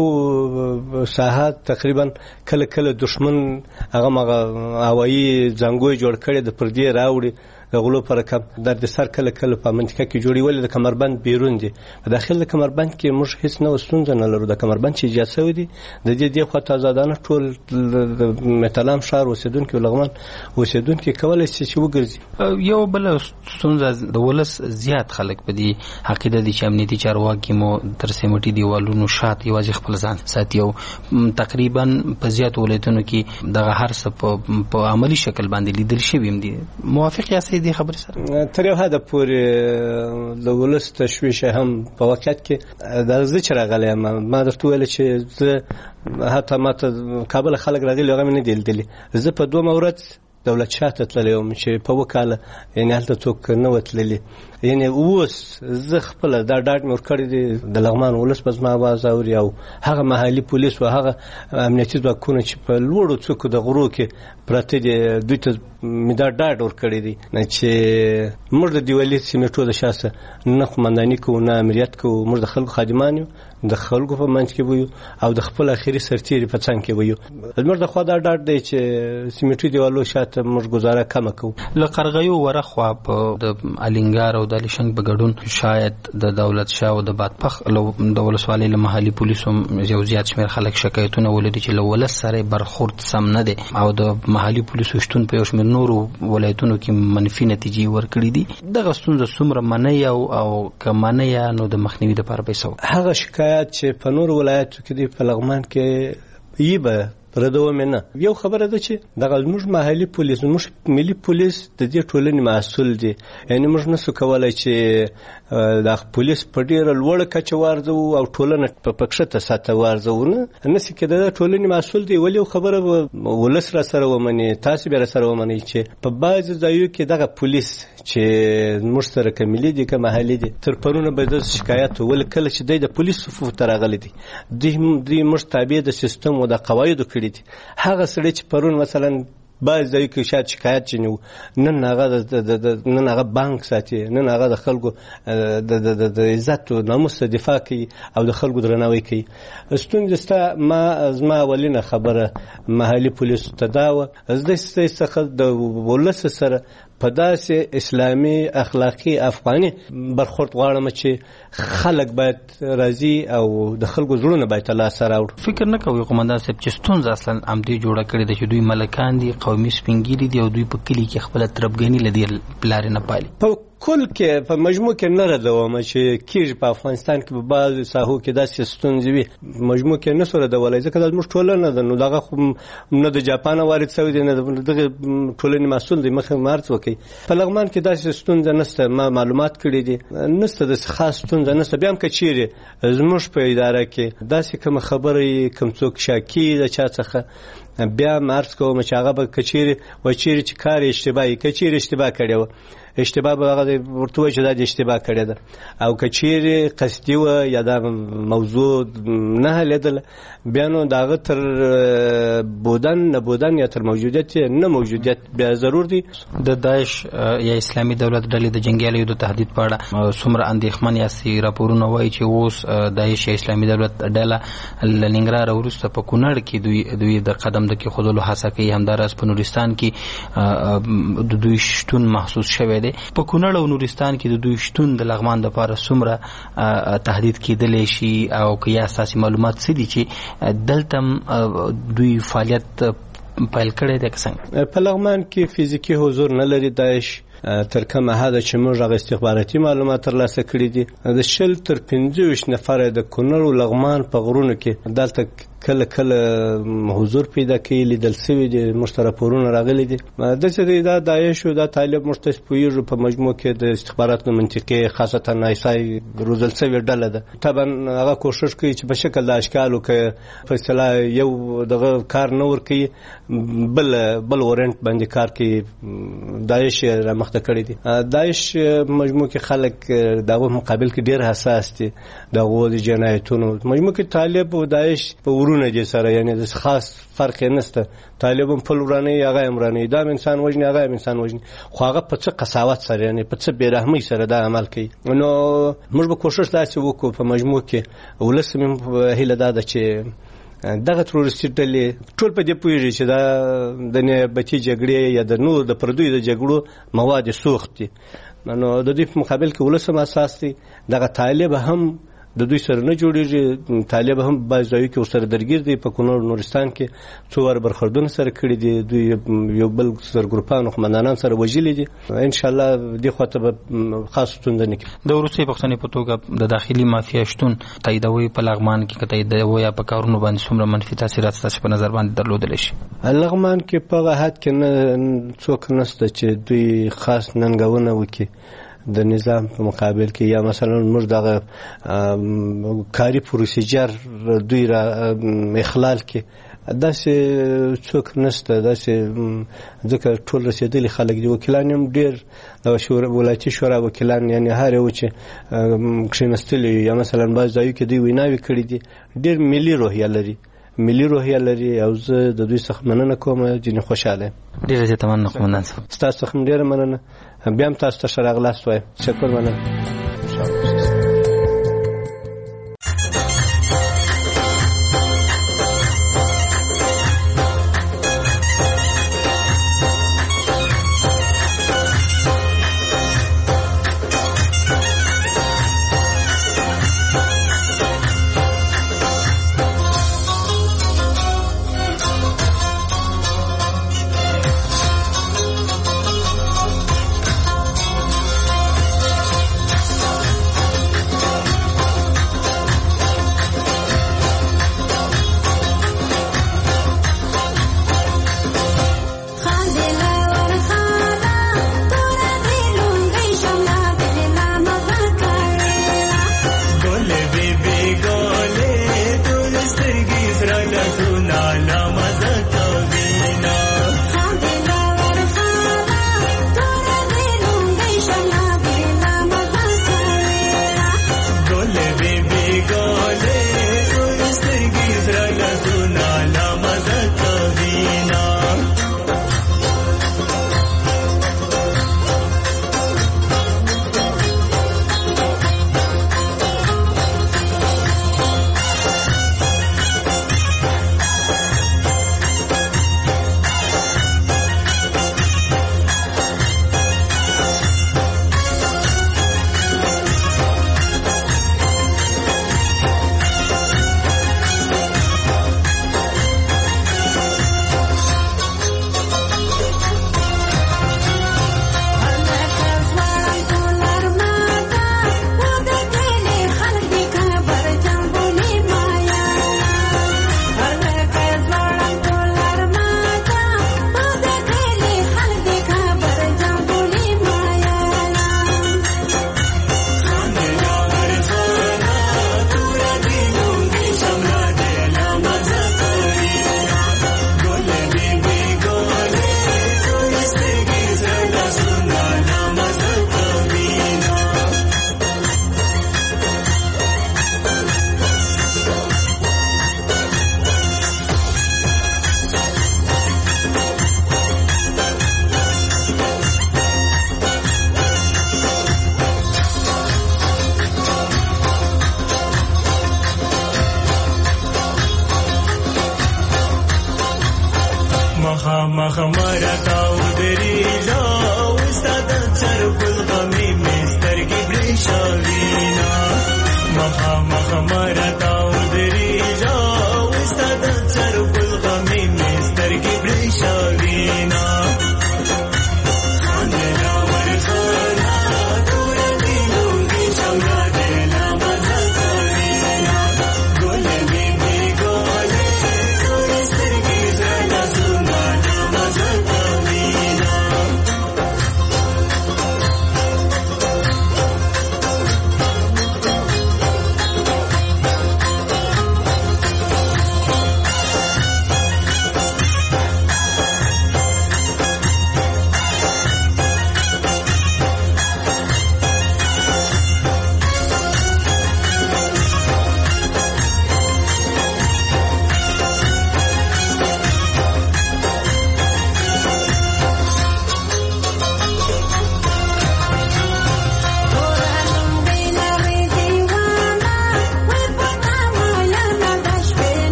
یو ساحه تقریبا کله کله دشمن هغه مغه هوایي ځانګوی جوړ کړی د پردې راوړي د غلو پر رقم در د سر کله کله په منطقه کې جوړي ولې د کمربند بیرون دي. په داخل د کمربند کې موږ هیڅ نه ستونزه نه لرو. د کمربند چې ایجاد شوی دی د دې دې خوا ته آزادانه ټول د مهترلام ښار اوسېدونکي او لغمان اوسېدونکي کولی شي چې وګرځي. یو بله ستونزه د ولس زیات خلک په دې عقیده دي چې امنیتي چارواکي مو تر سیمټي دیوالونو شاته یوازې خپل ځان ساتي او تقریبا په زیاتو ولایتونو کې دغه هر څه په عملي شکل باندې لیدل شوي هم دي. موافق یاست دې خبرې سره؟ تر یو حده پورې د ولس تشویش هم په واقعیت کې د زه چې راغلی یم ما درته وویل چې زه حتی ما ته کابل خلک راغلي هغه مې نه دي لیدلي. زه په دومره ورځ دولت شاه ته تللی وم چې په اووه کاله یعنې هلته څوک نه وه تللي. یعنې اوس زه خپله دا ډاډ مې ورکړی دی د لغمان ولس به زما اواز اوري او هغه محلي پولیس و هغه امنیتي ځواکونه چې په لوړو څوکو د غرو کې پراته دي دوی ته مې دا ډاډ ورکړی دی چې موږ د دیوالي سیمټو د شاسه نه قمنداني کوو نه امریت کوو. موږ د خلکو خادمان یو د خلکو په منځ کې ویو او د خپل اخري سرتیري په څنګ کې ویو. زموږ د خوا دا ډاډ دی چې سیمټي دیوالو شاته موږ ګزاره کمه کوو. له قرغیو ورخوا په د الینګار او د علیشنګ په ګډون شاید د دولت شاه او د بادپخ د ولسوالۍ له محلي پولیسو یو زیات شمېر خلک شکایتونه ولري چې له ولس سره برخورد سم نه دی او د محلي پولیسو شتون په یو شمېر نورو ولایتونو کې منفي نتیجې ورکړي دي. دغه ستونزه څومره منئ او که منئ نو د مخنیوي دپاره به یې څه وکړو؟ هغه شکایت چې په نورو ولایتو کې دی په لغمان کې یې به ردوم نه. یو خبره ده چې دغه زموږ محلي پولیس زموږ ملي پولیس د دې ټولنې مسؤل دي. یعنې موږ نسو کولی چې د پولیس په ډېره لوړه کچه وارزوو او ټولنه په کښته سطحه وارزوو. نه نسي کېدای د ټولنې مسؤل دی. ولې یو خبره ولس را سره ومني تاسې بیا را سره ومنئ چې په بعضې ځایو کې دغه پولیس چې موږ سره که ملي دي که محلي دي تر پرونه به د شکایت ول کله چې دی د پولیس صفوف ته راغلی دي دوی موږ تابع د سیستم او د قواعدو کړي دي. هغه سړی چې پرون مثلا بعض ځایو کې شاید شکایت چنیو نن هغه نن هغه بانک ساتي نن هغه د خلکو د عزت او ناموس دفاع کوي او د خلکو درناوی کوي. ستونزه ستا ما زما اولینه خبره محلي پولیسو ته دا وه زه څخه د ولس سره په داسې اسلامي اخلاقي افغاني برخورد غواړم چې خلک باید راضي او د خلکو زړونه باید ته لاسه راوړو. فکر نه کوي قمندان صاحب چې ستونزه اصلا همدې جوړه کړې ده چې دوی ملکان دي قومي سپین ږیري دي او دوی په کلي کې خپله تربګني له دې پلارې نه پالي؟ په کل کې په مجموع کې نه ردوم چې کېږي په افغانستان کې په بعضو ساحو کې داسې ستونزې وي مجموع کې نه سو ردولی ځکه دا زموږ ټولنه ده. نو دغه خو نه د جاپان وارد شوی دی نه دغه ټولنې مسؤل دی مخه مارڅ وکړي. په لغمان کې داسې ستونزه نشته. ما معلومات کړي دي نشته داسې خاص ستونزه نشته. بیا هم که چیرې زموږ په اداره کې داسې کومه خبره کوم څوک شاکي د چا څخه بیا هم عرض کوم چې هغه به که چیرې وایي چیرې چې کار اشتباهي که چیرې اشتباه کړی وه اشتباه به هغه ورته وایي چې دا د اشتباه کړې ده او که چیرې قصدي وه یا دا موضوع نه حلېدله بیا نو د هغه تر بودن نه بودن یا تر موجودیت نه موجودیت بیا ضرور دی. د داعش یا اسلامي دولت ډلې د جنګیالیو د تهدید په اړه څومره اندېښمن یاستئ؟ راپورونه وایي چې اوس داعش یا اسلامي دولت ډله له ننګرهاره وروسته په کونړ کې دوی دوی د قدم د کېښودلو هڅه کوي. همداراز په نورستان کې د دوی شتون محسوس شوی دی. په کونړ او نورستان کې د دوی شتون د لغمان دپاره څومره تهدید کېدلی شي او که یا ستاسې معلومات څه دي چې دلته دوی فعالیت پیل کړی دی که څنګه؟ په لغمان کې فزیکي حضور نه لري داعش تر کومه حده چې موږ هغه استخباراتي معلومات ترلاسه کړي دي. د شل تر پنځه ویشت نفره د کونړ او لغمان په غرونو کې دلته کله کله حضور پیدا کوي، لیدل شوي دي، موږ ته راپورونه راغلي دي. داسې دی دا داعش او دا طالب موږ ته پوهېږو په مجموع کې د استخباراتو منطقې خاصتا آیسای روزل شوې ډله ده. طبعا هغه کوشش کوي چې په شکل د اشکالو که په اصطلاح یو دغه کار نه ورکوي بل بل ورنټ باندې کار کوي. داعش رامخته کړی دي. داعش مجموع کې خلک دغه مقابل کې ډېر حساس دي دغه د جنایتونو. مجموع کې طالب او داعش په ورونه دي سره، یعنی د خاص فرق نشته. طالب هم فل ورانه هغه هم ورانه، دا انسان وژني هغه هم انسان وژني، خو هغه په څه قساوت سره یعنی په څه بیرحمۍ سره دا عمل کوي. نو موږ به کوشش داسې وکړو په مجموع کې ولس مې هیله دا ده چې دغه تروریستي ډلې ټول په دې پوهېږي چې دا د نیابتي جګړې یا د نور د پردیو د جګړو مواد سوخت دي. نو د دې په مقابل کې ولس هم اساس دی. دغه طالب هم د دوی سره نه جوړیږي. طالب هم بعض ځایو کې ورسره درګیر دی. په کونړ نورستان کې څو واره برخوردونه سره کړي دي. دوی یو بل سرګروپانو قمندانان سره وژلي دي. انشاءالله دې خواته به خاص ستونزه نه کوي. د وروستۍ پوښتنې په توګه د داخلي مافیا شتون تاییدوي په لغمان کې که تاییدوي یا په کارونو باندې څومره منفي تاثیرات ستاسې په نظر باندې درلودلی شي؟ لغمان کې په هغه حد کې نه څوک نشته چې دوی خاص ننګونه وکړي د نظام په مقابل کې، یا مثلا موږ دغه کاري پروسیجر دوی را اخلال کې داسې څوک نشته. داسې ځکه ټول رسېدلي خلک دي. وکیلان هم ډېر د ولایتي شورا وکیلان یعنې هر یو چې کښېنستلي یا مثلا بعض ځایو کې دوی ویناوې کړي دي ډېر ملي روحیه لري ملي روحیه لري او زه د دوی څخه مننه کوم. ځینې خوشحاله یم. ډېره زیاته مننه قومندان صاحب. ستاسو څخه هم ډېره مننه. بیا هم تاسو ته ښه راغلاست وایم. شکر مننه.